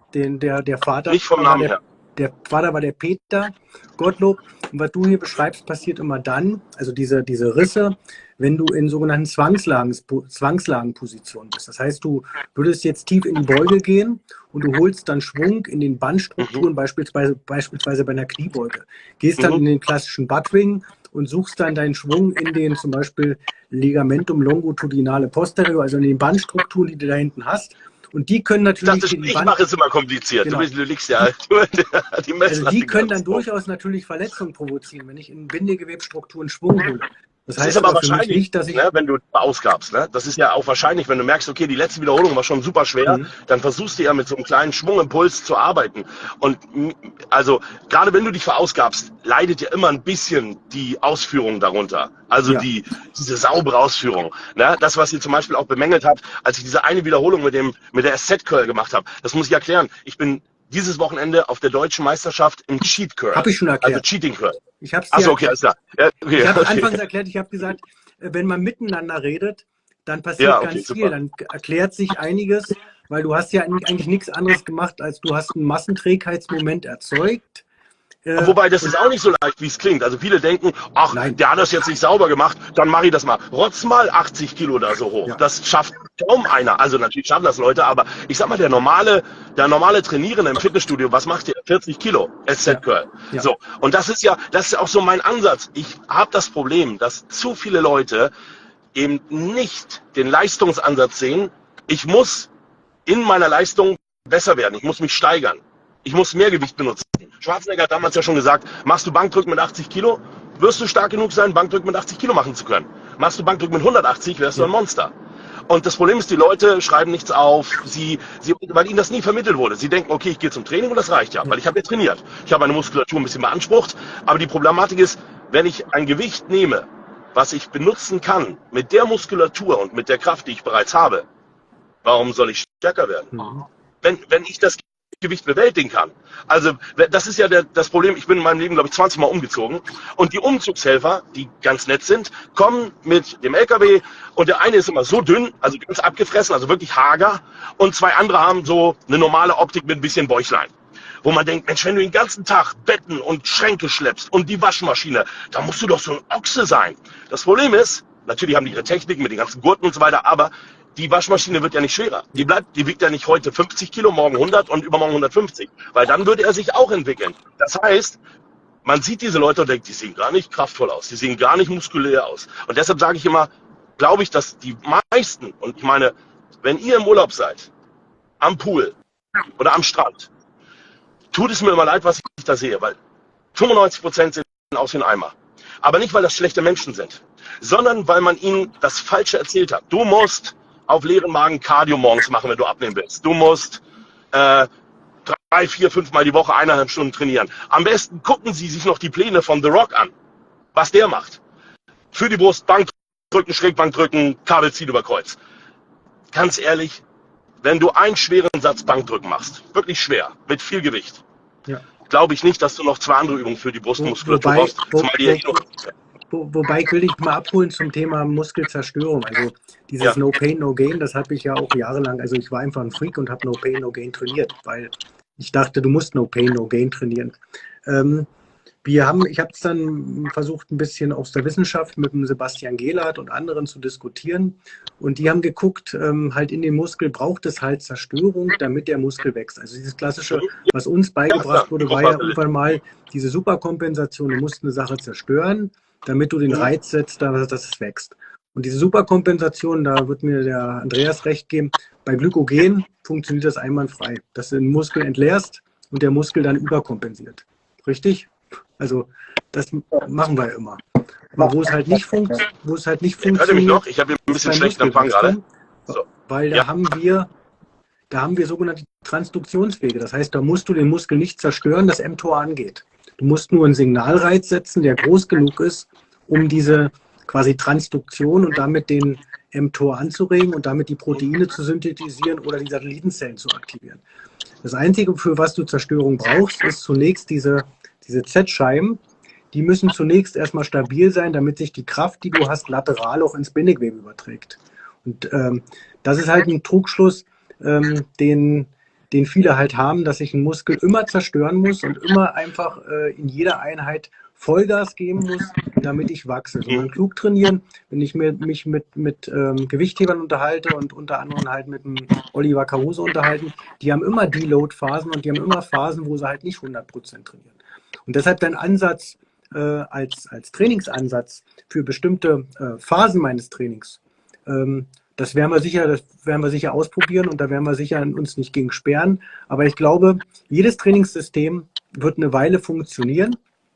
der Vater. Nicht vom Namen her. Der Vater war der Peter Gottlob. Und was du hier beschreibst, passiert immer dann, also diese Risse, wenn du in sogenannten Zwangslagenpositionen bist. Das heißt, du würdest jetzt tief in die Beuge gehen und du holst dann Schwung in den Bandstrukturen, beispielsweise bei einer Kniebeuge. Gehst dann in den klassischen Buttwing und suchst dann deinen Schwung in den zum Beispiel Ligamentum longitudinale posterior, also in den Bandstrukturen, die du da hinten hast. Und die können natürlich. Ich mache es immer kompliziert. Genau. Du liegst ja die Also die können dann durchaus natürlich Verletzungen provozieren, wenn ich in Bindegewebsstrukturen Schwung hole. Das heißt ist aber für mich wahrscheinlich nicht, dass ich. Ne, wenn du verausgabst, ne? Das ist ja auch wahrscheinlich, wenn du merkst, okay, die letzte Wiederholung war schon super schwer, dann versuchst du ja mit so einem kleinen Schwungimpuls zu arbeiten. Und also gerade wenn du dich verausgabst, leidet ja immer ein bisschen die Ausführung darunter. Also diese saubere Ausführung. Ne? Das, was ihr zum Beispiel auch bemängelt habt, als ich diese eine Wiederholung mit der Asset-Curl gemacht habe, das muss ich erklären. Ich bin dieses Wochenende auf der deutschen Meisterschaft im Cheat Curl. Habe ich schon erklärt. Also Cheating Curl. Ich habe es Achso, okay, alles klar. Ja, okay, ich habe anfangs erklärt, ich habe gesagt, wenn man miteinander redet, dann passiert ganz viel. Dann erklärt sich einiges, weil du hast ja eigentlich nichts anderes gemacht, als du hast einen Massenträgheitsmoment erzeugt. Wobei, das ist auch nicht so leicht, wie es klingt. Also viele denken, ach, Nein. Der hat das jetzt nicht sauber gemacht, dann mache ich das mal. Rotz mal 80 Kilo da so hoch. Ja. Das schafft kaum einer. Also natürlich schaffen das Leute, aber ich sag mal, der normale Trainierende im Fitnessstudio, was macht der? 40 Kilo, SZ-Curl. Ja. So. Und das ist auch so mein Ansatz. Ich habe das Problem, dass zu viele Leute eben nicht den Leistungsansatz sehen. Ich muss in meiner Leistung besser werden. Ich muss mich steigern. Ich muss mehr Gewicht benutzen. Schwarzenegger hat damals ja schon gesagt, machst du Bankdrücken mit 80 Kilo, wirst du stark genug sein, Bankdrücken mit 80 Kilo machen zu können. Machst du Bankdrücken mit 180, wärst du ein Monster. Und das Problem ist, die Leute schreiben nichts auf, weil ihnen das nie vermittelt wurde. Sie denken, okay, ich gehe zum Training und das reicht ja, weil ich habe ja trainiert. Ich habe meine Muskulatur ein bisschen beansprucht, aber die Problematik ist, wenn ich ein Gewicht nehme, was ich benutzen kann, mit der Muskulatur und mit der Kraft, die ich bereits habe, warum soll ich stärker werden? Wenn ich das Gewicht bewältigen kann. Also das ist ja das Problem. Ich bin in meinem Leben, glaube ich, 20 Mal umgezogen und die Umzugshelfer, die ganz nett sind, kommen mit dem LKW und der eine ist immer so dünn, also ganz abgefressen, also wirklich hager und 2 andere haben so eine normale Optik mit ein bisschen Bäuchlein. Wo man denkt, Mensch, wenn du den ganzen Tag Betten und Schränke schleppst und die Waschmaschine, dann musst du doch so ein Ochse sein. Das Problem ist, natürlich haben die ihre Technik mit den ganzen Gurten und so weiter, aber die Waschmaschine wird ja nicht schwerer. Die wiegt ja nicht heute 50 Kilo, morgen 100 und übermorgen 150. Weil dann würde er sich auch entwickeln. Das heißt, man sieht diese Leute und denkt, die sehen gar nicht kraftvoll aus. Die sehen gar nicht muskulär aus. Und deshalb sage ich immer, glaube ich, dass die meisten, und ich meine, wenn ihr im Urlaub seid, am Pool oder am Strand, tut es mir immer leid, was ich da sehe. Weil 95% sehen aus wie ein Eimer. Aber nicht, weil das schlechte Menschen sind, sondern weil man ihnen das Falsche erzählt hat. Du musst auf leeren Magen Cardio morgens machen, wenn du abnehmen willst. Du musst 3, 4, 5 Mal die Woche 1,5 Stunden trainieren. Am besten gucken Sie sich noch die Pläne von The Rock an, was der macht. Für die Brust Bankdrücken, Schrägbankdrücken, Kabel ziehen über Kreuz. Ganz ehrlich, wenn du einen schweren Satz Bankdrücken machst, wirklich schwer, mit viel Gewicht, glaube ich nicht, dass du noch 2 andere Übungen für die Brustmuskulatur brauchst. Wobei ich will dich mal abholen zum Thema Muskelzerstörung. Also dieses No Pain, No Gain, das habe ich ja auch jahrelang, also ich war einfach ein Freak und habe No Pain, No Gain trainiert, weil ich dachte, du musst No Pain, No Gain trainieren. Ich habe es dann versucht, ein bisschen aus der Wissenschaft mit dem Sebastian Gehlert und anderen zu diskutieren. Und die haben geguckt, halt in dem Muskel braucht es halt Zerstörung, damit der Muskel wächst. Also dieses Klassische, was uns beigebracht wurde, war ja irgendwann mal diese Superkompensation. Du musst eine Sache zerstören, damit du den Reiz setzt, dass es wächst. Und diese Superkompensation, da wird mir der Andreas recht geben, bei Glykogen funktioniert das einwandfrei, dass du den Muskel entleerst und der Muskel dann überkompensiert. Richtig? Also das machen wir ja immer. Aber wo es halt nicht funktioniert, Hört ihr mich noch? Ich habe hier ein bisschen schlechten Empfang gerade. So. Weil da haben wir sogenannte Transduktionswege. Das heißt, da musst du den Muskel nicht zerstören, dass mTOR angeht. Du musst nur einen Signalreiz setzen, der groß genug ist, um diese quasi Transduktion und damit den mTOR anzuregen und damit die Proteine zu synthetisieren oder die Satellitenzellen zu aktivieren. Das Einzige, für was du Zerstörung brauchst, ist zunächst diese Z-Scheiben. Die müssen zunächst erstmal stabil sein, damit sich die Kraft, die du hast, lateral auch ins Bindegewebe überträgt. Und das ist halt ein Trugschluss, den viele halt haben, dass ich einen Muskel immer zerstören muss und immer einfach in jeder Einheit Vollgas geben muss, damit ich wachse. Sondern klug trainieren, wenn ich mich mit Gewichthebern unterhalte und unter anderem halt mit dem Oliver Caruso unterhalten, die haben immer Deload-Phasen und die haben immer Phasen, wo sie halt nicht 100% trainieren. Und deshalb dein Ansatz als Trainingsansatz für bestimmte Phasen meines Trainings, das werden wir sicher ausprobieren und da werden wir sicher uns nicht gegen sperren. Aber ich glaube, jedes Trainingssystem wird eine Weile funktionieren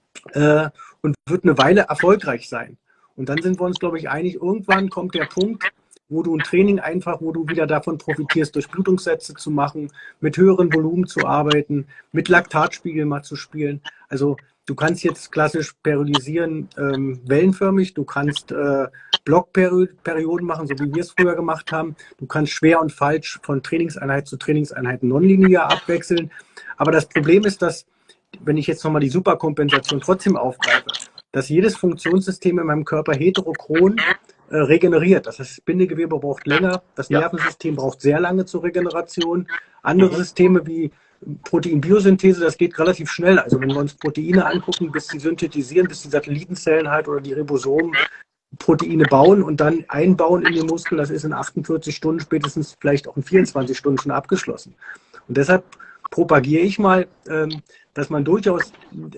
und wird eine Weile erfolgreich sein. Und dann sind wir uns, glaube ich, einig, irgendwann kommt der Punkt, wo du ein Training einfach, wo du wieder davon profitierst, Durchblutungssätze zu machen, mit höheren Volumen zu arbeiten, mit Laktatspiegel mal zu spielen. Also du kannst jetzt klassisch periodisieren, wellenförmig, du kannst Blockperioden machen, so wie wir es früher gemacht haben. Du kannst schwer und falsch von Trainingseinheit zu Trainingseinheit nonlinear abwechseln. Aber das Problem ist, dass, wenn ich jetzt nochmal die Superkompensation trotzdem aufgreife, dass jedes Funktionssystem in meinem Körper heterochron regeneriert. Das heißt, das Bindegewebe braucht länger, das Nervensystem braucht sehr lange zur Regeneration. Andere Systeme wie Proteinbiosynthese, das geht relativ schnell. Also wenn wir uns Proteine angucken, bis sie synthetisieren, bis die Satellitenzellen halt oder die Ribosomen Proteine bauen und dann einbauen in den Muskel, das ist in 48 Stunden, spätestens vielleicht auch in 24 Stunden schon abgeschlossen. Und deshalb propagiere ich mal, dass man durchaus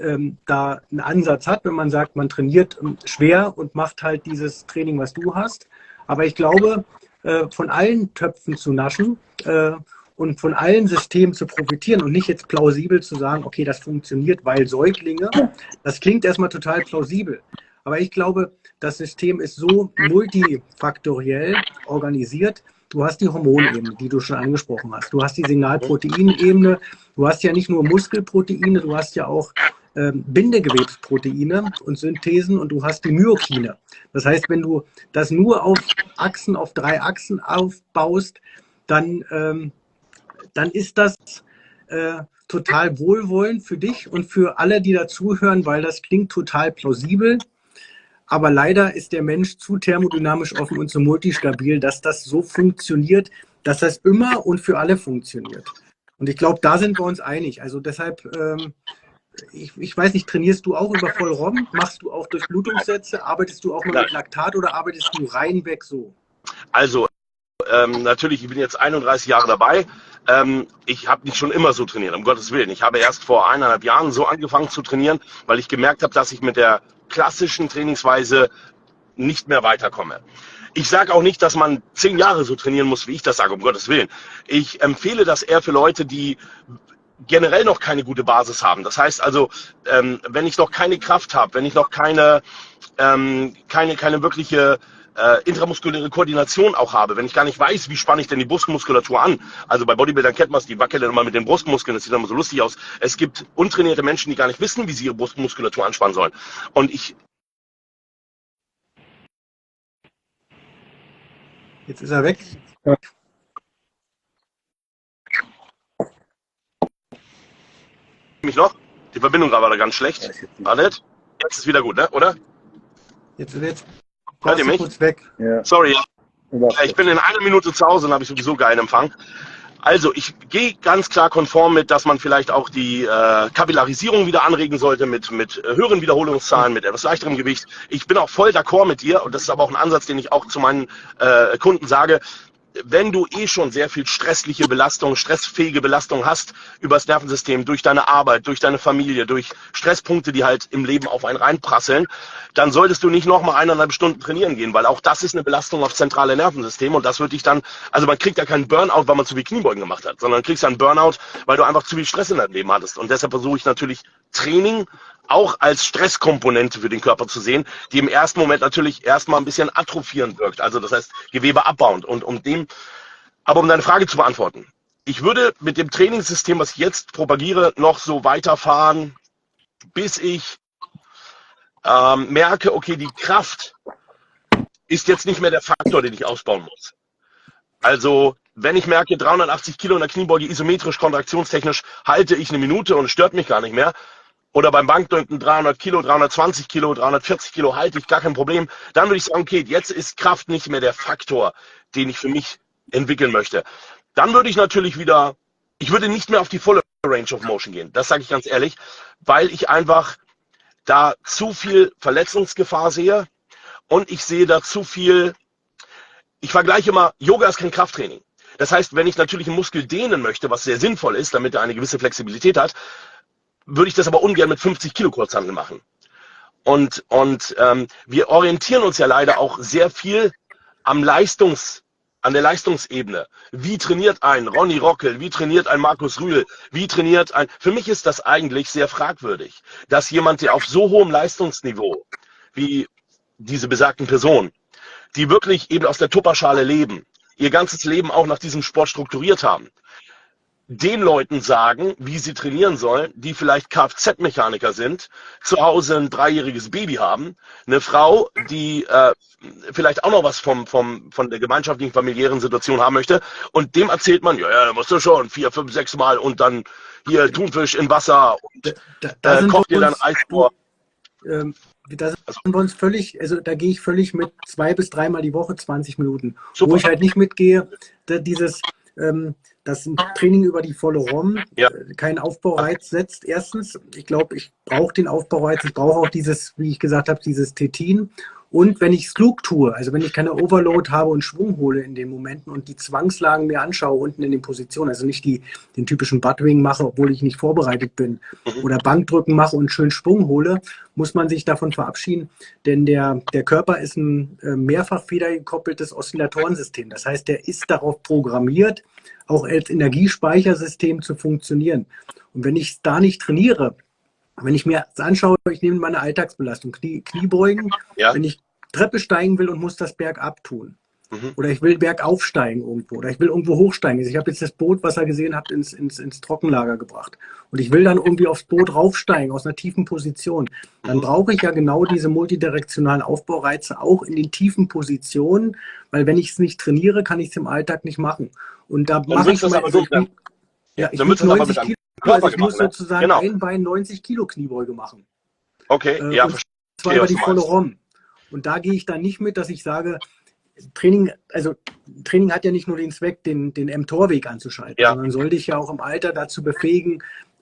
da einen Ansatz hat, wenn man sagt, man trainiert schwer und macht halt dieses Training, was du hast. Aber ich glaube, von allen Töpfen zu naschen und von allen Systemen zu profitieren und nicht jetzt plausibel zu sagen, okay, das funktioniert, weil Säuglinge, das klingt erstmal total plausibel. Aber ich glaube, das System ist so multifaktoriell organisiert. Du hast die Hormonebene, die du schon angesprochen hast. Du hast die Signalproteinebene. Du hast ja nicht nur Muskelproteine, du hast ja auch Bindegewebsproteine und Synthesen und du hast die Myokine. Das heißt, wenn du das nur auf 3 Achsen aufbaust, dann ist das total wohlwollend für dich und für alle, die dazuhören, weil das klingt total plausibel. Aber leider ist der Mensch zu thermodynamisch offen und zu multistabil, dass das so funktioniert, dass das immer und für alle funktioniert. Und ich glaube, da sind wir uns einig. Also deshalb, ich weiß nicht, trainierst du auch über Vollrom? Machst du auch Durchblutungssätze? Arbeitest du auch mal mit Laktat oder arbeitest du reinweg so? Also, natürlich, ich bin jetzt 31 Jahre dabei. Ich habe nicht schon immer so trainiert, um Gottes Willen. Ich habe erst vor 1,5 Jahren so angefangen zu trainieren, weil ich gemerkt habe, dass ich mit der klassischen Trainingsweise nicht mehr weiterkomme. Ich sage auch nicht, dass man 10 Jahre so trainieren muss, wie ich das sage, um Gottes Willen. Ich empfehle das eher für Leute, die generell noch keine gute Basis haben. Das heißt also, wenn ich noch keine Kraft habe, wenn ich noch keine wirkliche intramuskuläre Koordination auch habe, wenn ich gar nicht weiß, wie spanne ich denn die Brustmuskulatur an. Also bei Bodybuildern kennt man es, die wackeln immer mit den Brustmuskeln, das sieht immer so lustig aus. Es gibt untrainierte Menschen, die gar nicht wissen, wie sie ihre Brustmuskulatur anspannen sollen. Und Jetzt ist er weg. Mich noch? Die Verbindung war da ganz schlecht. Wartet. Jetzt ist wieder gut, ne? Oder? Jetzt hört ihr mich? Kurz weg. Ja. Sorry. Ich bin in 1 Minute zu Hause und habe ich sowieso geilen Empfang. Also ich gehe ganz klar konform mit, dass man vielleicht auch die Kapillarisierung wieder anregen sollte mit höheren Wiederholungszahlen, mit etwas leichterem Gewicht. Ich bin auch voll d'accord mit dir und das ist aber auch ein Ansatz, den ich auch zu meinen Kunden sage. wenn du eh schon sehr viel stressliche Belastung, stressfähige Belastung hast übers Nervensystem, durch deine Arbeit, durch deine Familie, durch Stresspunkte, die halt im Leben auf einen reinprasseln, dann solltest du nicht nochmal 1,5 Stunden trainieren gehen, weil auch das ist eine Belastung aufs zentrale Nervensystem und das wird dich dann, also man kriegt ja keinen Burnout, weil man zu viel Kniebeugen gemacht hat, sondern kriegst einen Burnout, weil du einfach zu viel Stress in deinem Leben hattest. Und deshalb versuche ich natürlich Training auch als Stresskomponente für den Körper zu sehen, die im ersten Moment natürlich erstmal ein bisschen atrophierend wirkt, also das heißt Gewebe abbauend. Und aber um deine Frage zu beantworten, ich würde mit dem Trainingssystem, was ich jetzt propagiere, noch so weiterfahren, bis ich merke, okay, die Kraft ist jetzt nicht mehr der Faktor, den ich ausbauen muss. Also wenn ich merke, 380 Kilo in der Kniebeuge isometrisch, kontraktionstechnisch halte ich eine Minute und es stört mich gar nicht mehr, oder beim Bankdrücken 300 Kilo, 320 Kilo, 340 Kilo halte ich, gar kein Problem. Dann würde ich sagen, okay, jetzt ist Kraft nicht mehr der Faktor, den ich für mich entwickeln möchte. Dann würde ich natürlich wieder, ich würde nicht mehr auf die volle Range of Motion gehen. Das sage ich ganz ehrlich, weil ich einfach da zu viel Verletzungsgefahr sehe und ich sehe da zu viel, ich vergleiche immer, Yoga ist kein Krafttraining. Das heißt, wenn ich natürlich einen Muskel dehnen möchte, was sehr sinnvoll ist, damit er eine gewisse Flexibilität hat, würde ich das aber ungern mit 50 Kilo Kurzhantel machen. Und wir orientieren uns ja leider auch sehr viel an der Leistungsebene. Wie trainiert ein Ronny Rockel? Wie trainiert ein Markus Rühl? Für mich ist das eigentlich sehr fragwürdig, dass jemand, der auf so hohem Leistungsniveau wie diese besagten Personen, die wirklich eben aus der Tupperschale leben, ihr ganzes Leben auch nach diesem Sport strukturiert haben, den Leuten sagen, wie sie trainieren sollen, die vielleicht Kfz-Mechaniker sind, zu Hause ein 3-jähriges Baby haben, eine Frau, die vielleicht auch noch was von der gemeinschaftlichen familiären Situation haben möchte, und dem erzählt man, ja, da musst du schon 4, 5, 6 Mal und dann hier Thunfisch in Wasser und kocht dir dann Eis vor. Da sind wir uns völlig, also da gehe ich völlig mit 2 bis 3 Mal die Woche 20 Minuten. Super. Wo ich halt nicht mitgehe, dass ein Training über die volle ROM keinen Aufbaureiz setzt. Erstens, ich glaube, ich brauche den Aufbaureiz, ich brauche auch dieses, wie ich gesagt habe, dieses Tetin. Und wenn ich Slug tue, also wenn ich keine Overload habe und Schwung hole in den Momenten und die Zwangslagen mir anschaue unten in den Positionen, also nicht den typischen Buttwing mache, obwohl ich nicht vorbereitet bin, oder Bankdrücken mache und schön Schwung hole, muss man sich davon verabschieden, denn der Körper ist ein mehrfach federgekoppeltes Oszillatorensystem. Das heißt, der ist darauf programmiert, auch als Energiespeichersystem zu funktionieren. Und wenn ich es da nicht trainiere, wenn ich mir das anschaue, ich nehme meine Alltagsbelastung, Kniebeugen, wenn ich Treppe steigen will und muss das bergab tun. Oder ich will bergauf steigen irgendwo. Oder ich will irgendwo hochsteigen. Also ich habe jetzt das Boot, was ihr gesehen habt, ins Trockenlager gebracht. Und ich will dann irgendwie aufs Boot raufsteigen, aus einer tiefen Position. Dann brauche ich ja genau diese multidirektionalen Aufbaureize auch in den tiefen Positionen, weil wenn ich es nicht trainiere, kann ich es im Alltag nicht machen. Und da mache ich mal, ich muss 90 Kilo. Also ich muss sozusagen ein Bein 90 Kilo Kniebeuge machen. Okay, ja, und zwar über die volle ROM. Und da gehe ich dann nicht mit, dass ich sage, Training hat ja nicht nur den Zweck, den mTOR-Weg anzuschalten, sondern soll dich ja auch im Alter dazu befähigen,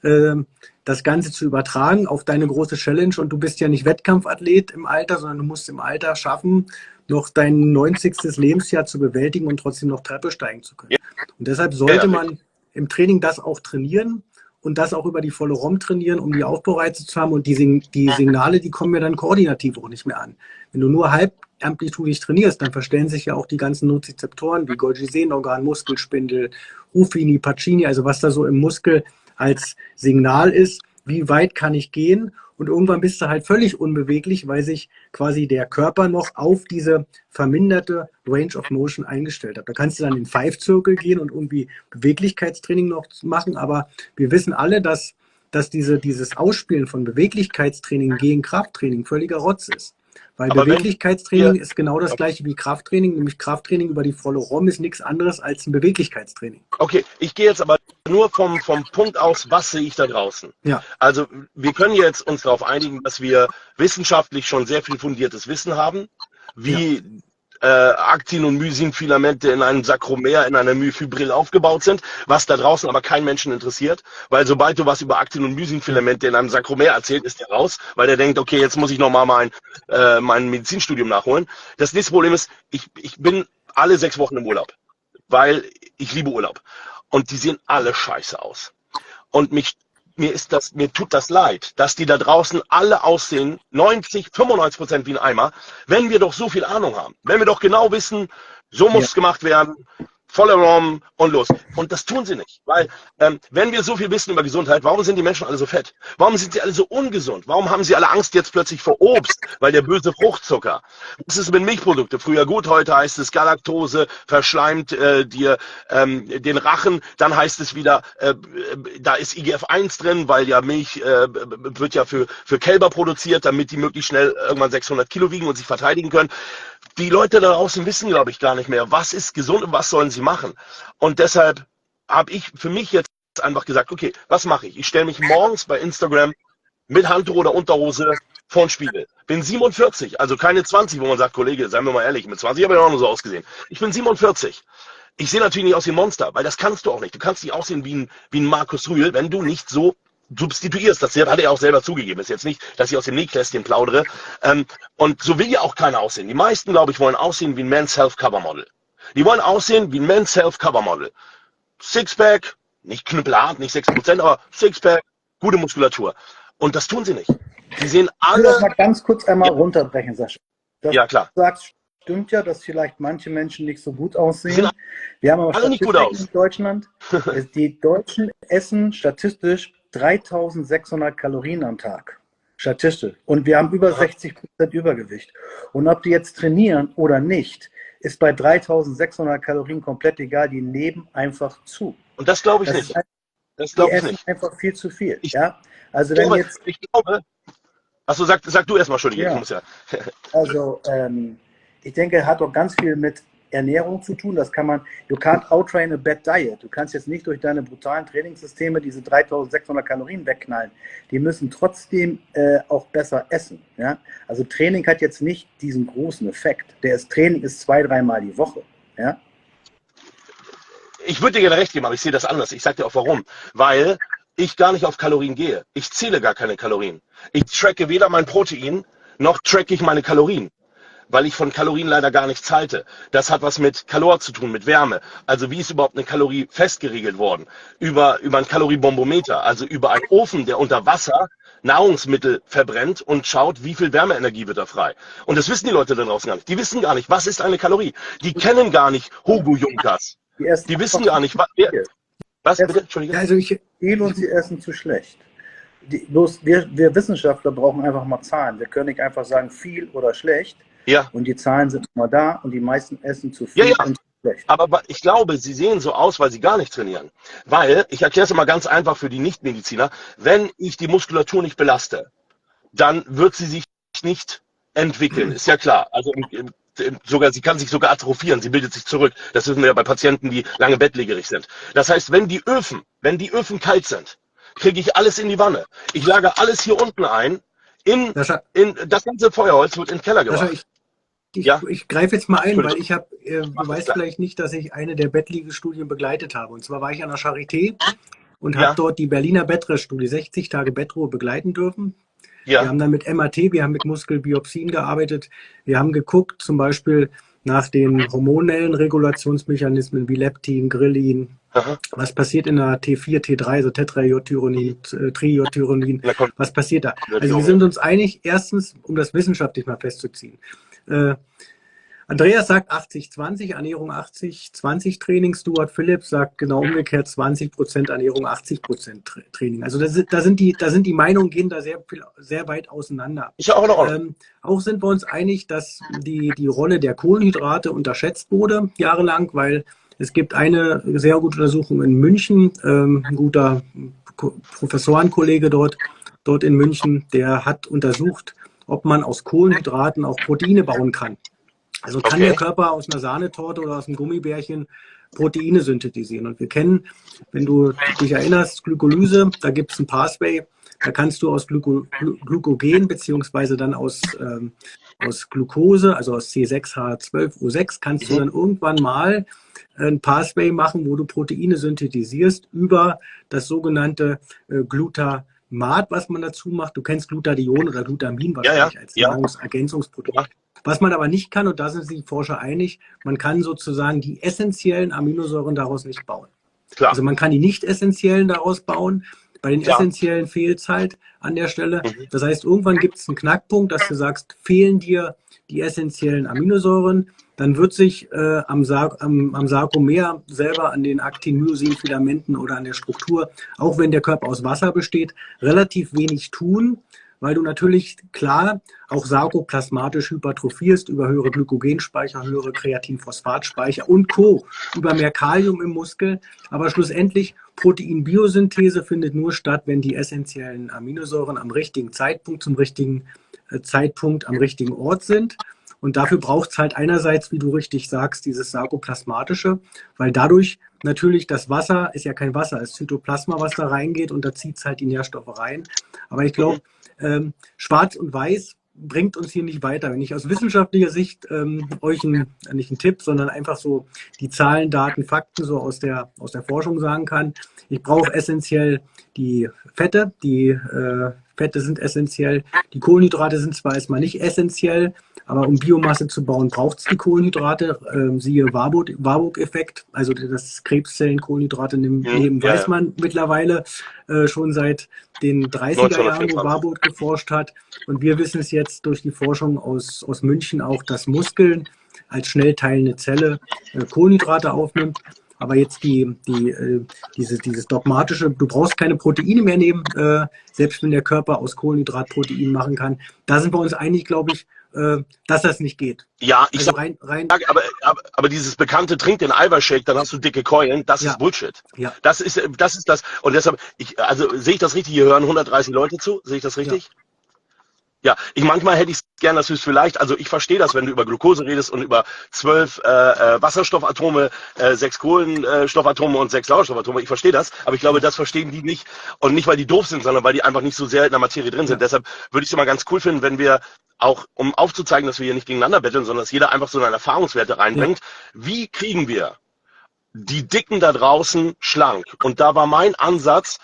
das Ganze zu übertragen auf deine große Challenge. Und du bist ja nicht Wettkampfathlet im Alter, sondern du musst im Alter schaffen, noch dein 90. Lebensjahr zu bewältigen und trotzdem noch Treppe steigen zu können. Und deshalb sollte man im Training das auch trainieren und das auch über die volle ROM trainieren, um die Aufbaureize zu haben. Und die Signale, die kommen ja dann koordinativ auch nicht mehr an. Wenn du nur halbamplitudig trainierst, dann verstellen sich ja auch die ganzen Nozizeptoren wie Golgi-Sehnenorgan, Muskelspindel, Ruffini, Pacini, also was da so im Muskel als Signal ist, wie weit kann ich gehen. Und irgendwann bist du halt völlig unbeweglich, weil sich quasi der Körper noch auf diese verminderte Range of Motion eingestellt hat. Da kannst du dann in Five-Circle gehen und irgendwie Beweglichkeitstraining noch machen. Aber wir wissen alle, dass dieses Ausspielen von Beweglichkeitstraining gegen Krafttraining völliger Rotz ist. Weil aber Beweglichkeitstraining ist genau das gleiche wie Krafttraining, nämlich Krafttraining über die volle ROM ist nichts anderes als ein Beweglichkeitstraining. Okay, ich gehe jetzt aber nur vom Punkt aus, was sehe ich da draußen? Ja. Also wir können jetzt uns darauf einigen, dass wir wissenschaftlich schon sehr viel fundiertes Wissen haben, wie Aktin- und Mysinfilamente in einem Sakromer, in einer Myofibril aufgebaut sind, was da draußen aber keinen Menschen interessiert, weil sobald du was über Aktin- und Mysinfilamente in einem Sakromer erzählt, ist der raus, weil der denkt, okay, jetzt muss ich nochmal mein Medizinstudium nachholen. Das nächste Problem ist, ich bin alle 6 Wochen im Urlaub. weil ich liebe Urlaub. Und die sehen alle scheiße aus. Und mir tut das leid, dass die da draußen alle aussehen, 95% wie ein Eimer, wenn wir doch so viel Ahnung haben. Wenn wir doch genau wissen, so muss es gemacht werden, voller Raum und los. Und das tun sie nicht, weil wenn wir so viel wissen über Gesundheit, warum sind die Menschen alle so fett? Warum sind sie alle so ungesund? Warum haben sie alle Angst jetzt plötzlich vor Obst, weil der böse Fruchtzucker? Was ist mit Milchprodukten? Früher gut, heute heißt es Galaktose verschleimt dir den Rachen. Dann heißt es wieder, da ist IGF-1 drin, weil ja Milch wird ja für Kälber produziert, damit die möglichst schnell irgendwann 600 Kilo wiegen und sich verteidigen können. Die Leute da draußen wissen, glaube ich, gar nicht mehr, was ist gesund und was sollen sie machen. Und deshalb habe ich für mich jetzt einfach gesagt, okay, was mache ich? Ich stelle mich morgens bei Instagram mit Handtuch oder Unterhose vor den Spiegel. Bin 47, also keine 20, wo man sagt, Kollege, seien wir mal ehrlich, mit 20 habe ich auch nur so ausgesehen. Ich bin 47. Ich sehe natürlich nicht aus wie ein Monster, weil das kannst du auch nicht. Du kannst nicht aussehen wie ein Markus Rühl, wenn du nicht so substituierst. Das hat er auch selber zugegeben. Ist jetzt nicht, dass ich aus dem Nähkästchen plaudere. Und so will ja auch keiner aussehen. Die meisten, glaube ich, wollen aussehen wie ein Men's Health Cover Model. Die wollen aussehen wie ein Men's Health Cover Model. Sixpack, nicht knüppelhart, nicht 6%, aber Sixpack, gute Muskulatur. Und das tun sie nicht. Die sehen Ich will das alle... mal ganz kurz einmal runterbrechen, Sascha. Ja, klar. Du sagst, stimmt ja, dass vielleicht manche Menschen nicht so gut aussehen. Wir haben aber alle nicht gut Statistiken in Deutschland. Die Deutschen essen statistisch 3600 Kalorien am Tag. Statistisch. Und wir haben über 60% Übergewicht. Und ob die jetzt trainieren oder nicht, ist bei 3600 Kalorien komplett egal. Die nehmen einfach zu. Und das glaube ich Das nicht. ist Das glaube die ich essen nicht. einfach viel zu viel. Ich Ja? Also wenn glaube, jetzt, achso, sag du erstmal, Entschuldige. Ja. Ich muss ja. also ich denke, hat auch ganz viel mit Ernährung zu tun. Das kann man, you can't outtrain a bad diet. Du kannst jetzt nicht durch deine brutalen Trainingssysteme diese 3600 Kalorien wegknallen. Die müssen trotzdem auch besser essen. Ja? Also Training hat jetzt nicht diesen großen Effekt. Training ist 2-3 Mal die Woche. Ja? Ich würde dir gerne recht geben, aber ich sehe das anders. Ich sage dir auch warum. Weil ich gar nicht auf Kalorien gehe. Ich zähle gar keine Kalorien. Ich tracke weder mein Protein, noch tracke ich meine Kalorien. Weil ich von Kalorien leider gar nichts halte. Das hat was mit Kalor zu tun, mit Wärme. Also wie ist überhaupt eine Kalorie festgeregelt worden? Über ein Kaloriebombometer, also über einen Ofen, der unter Wasser Nahrungsmittel verbrennt und schaut, wie viel Wärmeenergie wird da frei. Und das wissen die Leute da draußen gar nicht. Die wissen gar nicht, was ist eine Kalorie. Die kennen gar nicht Hugo Junkers. Die wissen gar nicht, was bitte? Entschuldigung. Also Viel und sie essen zu schlecht. Bloß wir Wissenschaftler brauchen einfach mal Zahlen. Wir können nicht einfach sagen, viel oder schlecht. Ja. Und die Zahlen sind immer da und die meisten essen zu viel und zu schlecht. Aber ich glaube, sie sehen so aus, weil sie gar nicht trainieren. Weil, ich erkläre es immer ganz einfach für die Nichtmediziner, wenn ich die Muskulatur nicht belaste, dann wird sie sich nicht entwickeln. Ist ja klar. Also sie kann sich sogar atrophieren, sie bildet sich zurück. Das wissen wir ja bei Patienten, die lange bettlägerig sind. Das heißt, wenn die Öfen kalt sind, kriege ich alles in die Wanne. Ich lagere alles hier unten ein. Das ganze Feuerholz wird in den Keller gebracht. Ich greife jetzt mal ein, weil du weißt vielleicht nicht, dass ich eine der Bettliegerstudien begleitet habe. Und zwar war ich an der Charité und habe dort die Berliner Bettrest-Studie, 60 Tage Bettruhe begleiten dürfen. Ja. Wir haben dann mit MAT, wir haben mit Muskelbiopsien gearbeitet. Wir haben geguckt, zum Beispiel nach den hormonellen Regulationsmechanismen wie Leptin, Grelin. Aha. Was passiert in der T4, T3, also Tetraiodthyronin, Triiodthyronin? Was passiert da? Also wir sind uns einig, erstens, um das wissenschaftlich mal festzuziehen. Andreas sagt 80-20, Ernährung 80-20 Training. Stuart Phillips sagt genau umgekehrt 20% Ernährung, 80% Training. Also da sind die Meinungen gehen da sehr weit auseinander. Ist ja auch in Ordnung. Auch sind wir uns einig, dass die Rolle der Kohlenhydrate unterschätzt wurde jahrelang, weil es gibt eine sehr gute Untersuchung in München, ein guter Professorenkollege dort in München, der hat untersucht, ob man aus Kohlenhydraten auch Proteine bauen kann. Also kann der Körper aus einer Sahnetorte oder aus einem Gummibärchen Proteine synthetisieren. Und wir kennen, wenn du dich erinnerst, Glykolyse, da gibt es ein Pathway, da kannst du aus Glykogen beziehungsweise dann aus Glucose, also aus C6H12O6, kannst du dann irgendwann mal ein Pathway machen, wo du Proteine synthetisierst über das sogenannte Glutathionase. Maat, was man dazu macht. Du kennst Glutathion oder Glutamin Ja, ja, wahrscheinlich als ja, Nahrungsergänzungsprodukt. ja, Was man aber nicht kann, und da sind sich die Forscher einig, man kann sozusagen die essentiellen Aminosäuren daraus nicht bauen. klar. Also man kann die nicht essentiellen daraus bauen. Bei den Ja. essentiellen fehlt es halt an der Stelle. Mhm. Das heißt, irgendwann gibt es einen Knackpunkt, dass du sagst, fehlen dir die essentiellen Aminosäuren, dann wird sich am Sarkomer selber, an den Actin-Myosin-Filamenten oder an der Struktur, auch wenn der Körper aus Wasser besteht, relativ wenig tun, weil du natürlich klar auch sarkoplasmatisch hypertrophierst über höhere Glykogenspeicher, höhere Kreatinphosphatspeicher und Co., über mehr Kalium im Muskel. Aber schlussendlich, Proteinbiosynthese findet nur statt, wenn die essentiellen Aminosäuren am richtigen Zeitpunkt, zum richtigen Zeitpunkt am richtigen Ort sind. Und dafür braucht es halt einerseits, wie du richtig sagst, dieses Sarkoplasmatische, weil dadurch natürlich das Wasser, ist ja kein Wasser, ist Zytoplasma, was da reingeht und da zieht es halt die Nährstoffe rein. Aber ich glaube, Schwarz und Weiß bringt uns hier nicht weiter. Wenn ich aus wissenschaftlicher Sicht euch nicht einen Tipp, sondern einfach so die Zahlen, Daten, Fakten so aus der Forschung sagen kann, ich brauche essentiell die Fette, Fette sind essentiell, die Kohlenhydrate sind zwar erstmal nicht essentiell, aber um Biomasse zu bauen, braucht es die Kohlenhydrate, siehe Warburg-Effekt, also das Krebszellen-Kohlenhydrate nehmen, weiß man mittlerweile schon seit den 30er Jahren, wo Warburg geforscht hat. Und wir wissen es jetzt durch die Forschung aus München auch, dass Muskeln als schnell teilende Zelle Kohlenhydrate aufnimmt. Aber jetzt dieses dogmatische, du brauchst keine Proteine mehr nehmen, selbst wenn der Körper aus Kohlenhydrat Protein machen kann. Da sind wir uns einig, glaube ich, dass das nicht geht. Ja, ich Also sag, aber dieses bekannte Trink den Eiweißshake, dann hast du dicke Keulen, das ist Bullshit. Ja. Das ist das. Und deshalb, also sehe ich das richtig, hier hören 130 Leute zu, sehe ich das richtig? Ja, manchmal hätte ich es gern, dass du es vielleicht, also ich verstehe das, wenn du über Glucose redest und über 12 Wasserstoffatome, 6 Kohlenstoffatome und 6 Sauerstoffatome, ich verstehe das, aber ich glaube, das verstehen die nicht und nicht, weil die doof sind, sondern weil die einfach nicht so sehr in der Materie drin sind. Deshalb würde ich es immer ganz cool finden, wenn wir auch, um aufzuzeigen, dass wir hier nicht gegeneinander betteln, sondern dass jeder einfach so seine Erfahrungswerte reinbringt, wie kriegen wir die Dicken da draußen schlank? Und da war mein Ansatz,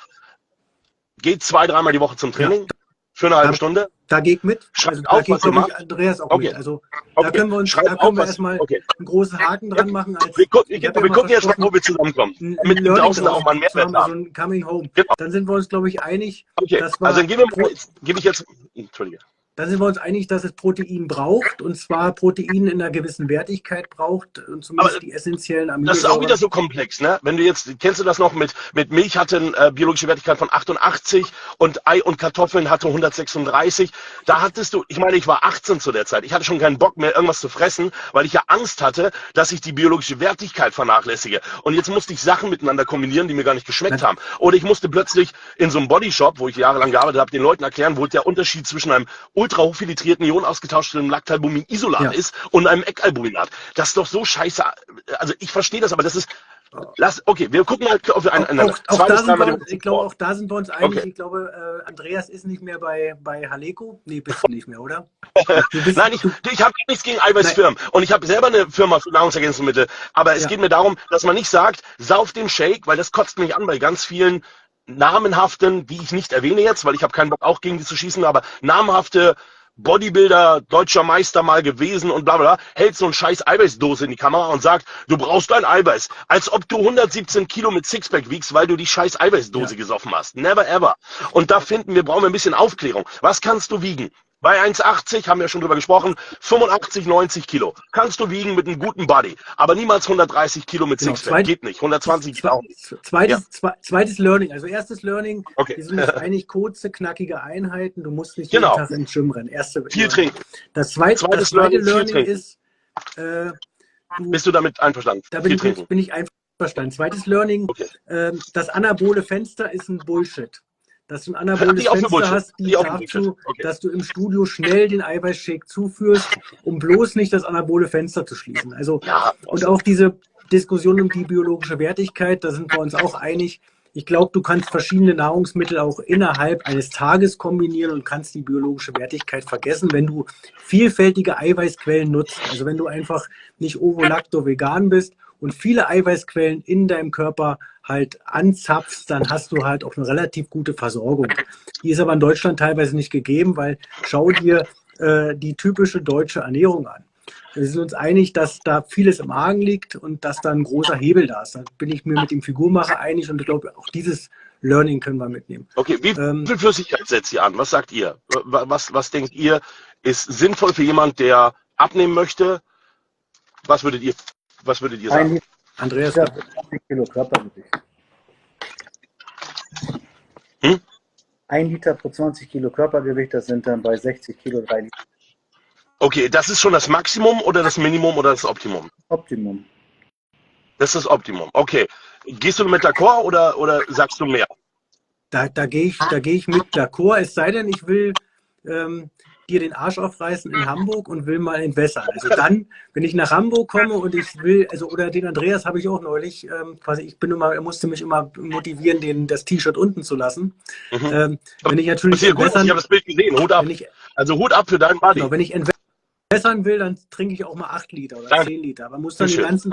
geht 2-3 Mal die Woche zum Training, für eine halbe Stunde. Da geht mit. Also da geht, glaube ich, Andreas auch mit. Also da können wir erstmal einen großen Haken dran machen. Wir gucken jetzt mal, wo wir zusammenkommen. Mit draußen auch mal einen Mehrwert haben. Also ein Coming Home. Genau. Dann sind wir uns, glaube ich, einig. Also dann gebe ich jetzt. Entschuldige. Dann sind wir uns einig, dass es Protein braucht, und zwar Protein in einer gewissen Wertigkeit braucht, und zumindest die essentiellen Aminosäuren. Das ist auch wieder so komplex, ne? Wenn du jetzt, kennst du das noch, mit Milch hatte eine biologische Wertigkeit von 88 und Ei und Kartoffeln hatte 136. Da hattest du, ich meine, ich war 18 zu der Zeit. Ich hatte schon keinen Bock mehr, irgendwas zu fressen, weil ich ja Angst hatte, dass ich die biologische Wertigkeit vernachlässige. Und jetzt musste ich Sachen miteinander kombinieren, die mir gar nicht geschmeckt haben. Oder ich musste plötzlich in so einem Bodyshop, wo ich jahrelang gearbeitet habe, den Leuten erklären, wo der Unterschied zwischen einem ultra hochfiltrierten, ionausgetauschten Lactalbumin-Isolat ist und einem Eckalbuminat. Das ist doch so scheiße. Also ich verstehe das, aber das ist... Okay, wir gucken mal auf Ich glaube, auch da sind wir uns einig. Okay. Ich glaube, Andreas ist nicht mehr bei Haleco. Nee, bist du nicht mehr, oder? Nein, ich habe nichts gegen Eiweißfirmen. Und ich habe selber eine Firma für Nahrungsergänzungsmittel. Aber es geht mir darum, dass man nicht sagt, sauf den Shake, weil das kotzt mich an bei ganz vielen namenhaften, die ich nicht erwähne jetzt, weil ich habe keinen Bock auch gegen die zu schießen, aber namhafte Bodybuilder, deutscher Meister mal gewesen und bla bla, hält so ein scheiß Eiweißdose in die Kamera und sagt, du brauchst ein Eiweiß. Als ob du 117 Kilo mit Sixpack wiegst, weil du die scheiß Eiweißdose gesoffen hast. Never ever. Und da brauchen wir ein bisschen Aufklärung. Was kannst du wiegen? Bei 1,80 haben wir schon drüber gesprochen, 85, 90 Kilo. Kannst du wiegen mit einem guten Body, aber niemals 130 Kilo mit Sixpack. Geht nicht. 120 geht auch nicht. Zweites Learning. Also erstes Learning, wir sind jetzt eigentlich kurze, knackige Einheiten. Du musst nicht jeden Tag ins Gym rennen. Viel trinken. Das zweite Learning ist... Bist du damit einverstanden? Da bin ich einverstanden. Zweites Learning, das anabole Fenster ist ein Bullshit. Dass du ein anaboles Fenster hast, dass du im Studio schnell den Eiweißshake zuführst, um bloß nicht das anabole Fenster zu schließen. Also, und auch diese Diskussion um die biologische Wertigkeit, da sind wir uns auch einig. Ich glaube, du kannst verschiedene Nahrungsmittel auch innerhalb eines Tages kombinieren und kannst die biologische Wertigkeit vergessen, wenn du vielfältige Eiweißquellen nutzt. Also wenn du einfach nicht ovo-lacto vegan bist und viele Eiweißquellen in deinem Körper halt anzapfst, dann hast du halt auch eine relativ gute Versorgung. Die ist aber in Deutschland teilweise nicht gegeben, weil schau dir die typische deutsche Ernährung an. Wir sind uns einig, dass da vieles im Argen liegt und dass da ein großer Hebel da ist. Da bin ich mir mit dem Figurmacher einig und ich glaube, auch dieses Learning können wir mitnehmen. Okay, wie viel Flüssigkeit setzt ihr an? Was sagt ihr? Was denkt ihr, ist sinnvoll für jemand, der abnehmen möchte? Was würdet ihr sagen? Andreas? 20 Kilo Körpergewicht. 1 Liter pro 20 Kilo Körpergewicht, das sind dann bei 60 Kilo 3 Liter. Okay, das ist schon das Maximum oder das Minimum oder das Optimum? Optimum. Das ist das Optimum. Okay. Gehst du mit d'accord oder sagst du mehr? Da gehe ich mit d'accord, es sei denn, ich will dir den Arsch aufreißen in Hamburg und will mal entwässern. Also dann, wenn ich nach Hamburg komme und ich will, also oder den Andreas habe ich auch neulich, quasi, musste mich immer motivieren, das T-Shirt unten zu lassen. Wenn ich natürlich entwässern, ich habe das Bild gesehen, Hut ab. Also Hut ab für deinen Body. Genau, wenn ich entwässern will, dann trinke ich auch mal 8 Liter oder 10 Liter. Aber muss dann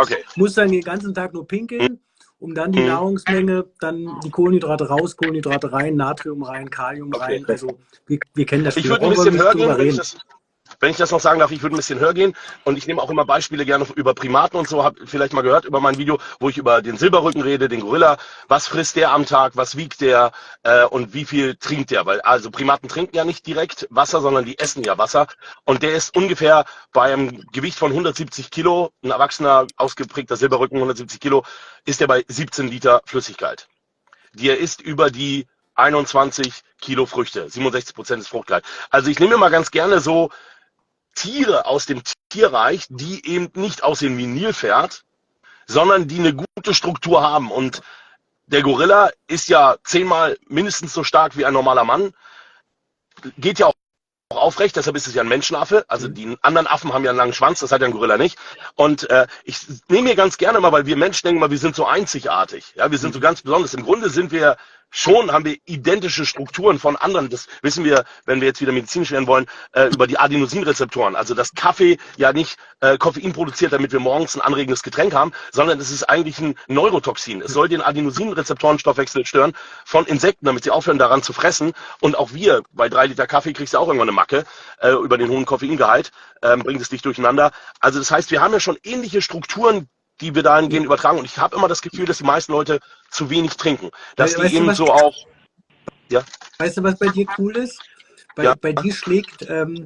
den ganzen Tag nur pinkeln, um dann die Nahrungsmenge, dann die Kohlenhydrate raus, Kohlenhydrate rein, Natrium rein, Kalium rein. Also wir kennen das. Ich würde ein bisschen höher gehen, wenn ich das noch sagen darf, ich würde ein bisschen höher gehen und ich nehme auch immer Beispiele gerne über Primaten und so, habt vielleicht mal gehört über mein Video, wo ich über den Silberrücken rede, den Gorilla, was frisst der am Tag, was wiegt der und wie viel trinkt der, weil also Primaten trinken ja nicht direkt Wasser, sondern die essen ja Wasser und der ist ungefähr bei einem Gewicht von 170 Kilo, ein erwachsener, ausgeprägter Silberrücken, 170 Kilo, ist der bei 17 Liter Flüssigkeit. Die er isst über die 21 Kilo Früchte, 67% ist Fruchtgehalt. Also ich nehme immer ganz gerne so Tiere aus dem Tierreich, die eben nicht aussehen wie ein Nilpferd, sondern die eine gute Struktur haben. Und der Gorilla ist ja 10-mal mindestens so stark wie ein normaler Mann, geht ja auch aufrecht, deshalb ist es ja ein Menschenaffe. Also die anderen Affen haben ja einen langen Schwanz, das hat ja ein Gorilla nicht. Und ich nehme mir ganz gerne mal, weil wir Menschen denken mal, wir sind so einzigartig. Ja, wir sind so ganz besonders. Im Grunde haben wir identische Strukturen von anderen. Das wissen wir, wenn wir jetzt wieder medizinisch werden wollen, über die Adenosinrezeptoren. Also dass Kaffee ja nicht Koffein produziert, damit wir morgens ein anregendes Getränk haben, sondern es ist eigentlich ein Neurotoxin. Es soll den Adenosinrezeptorenstoffwechsel stören von Insekten, damit sie aufhören, daran zu fressen. Und auch wir, bei 3 Liter Kaffee kriegst du auch irgendwann eine Macke über den hohen Koffeingehalt, bringt es dich durcheinander. Also das heißt, wir haben ja schon ähnliche Strukturen, die wir dahingehend übertragen. Und ich habe immer das Gefühl, dass die meisten Leute zu wenig trinken. Dass die eben so auch... Ja? Weißt du, was bei dir cool ist? Bei dir schlägt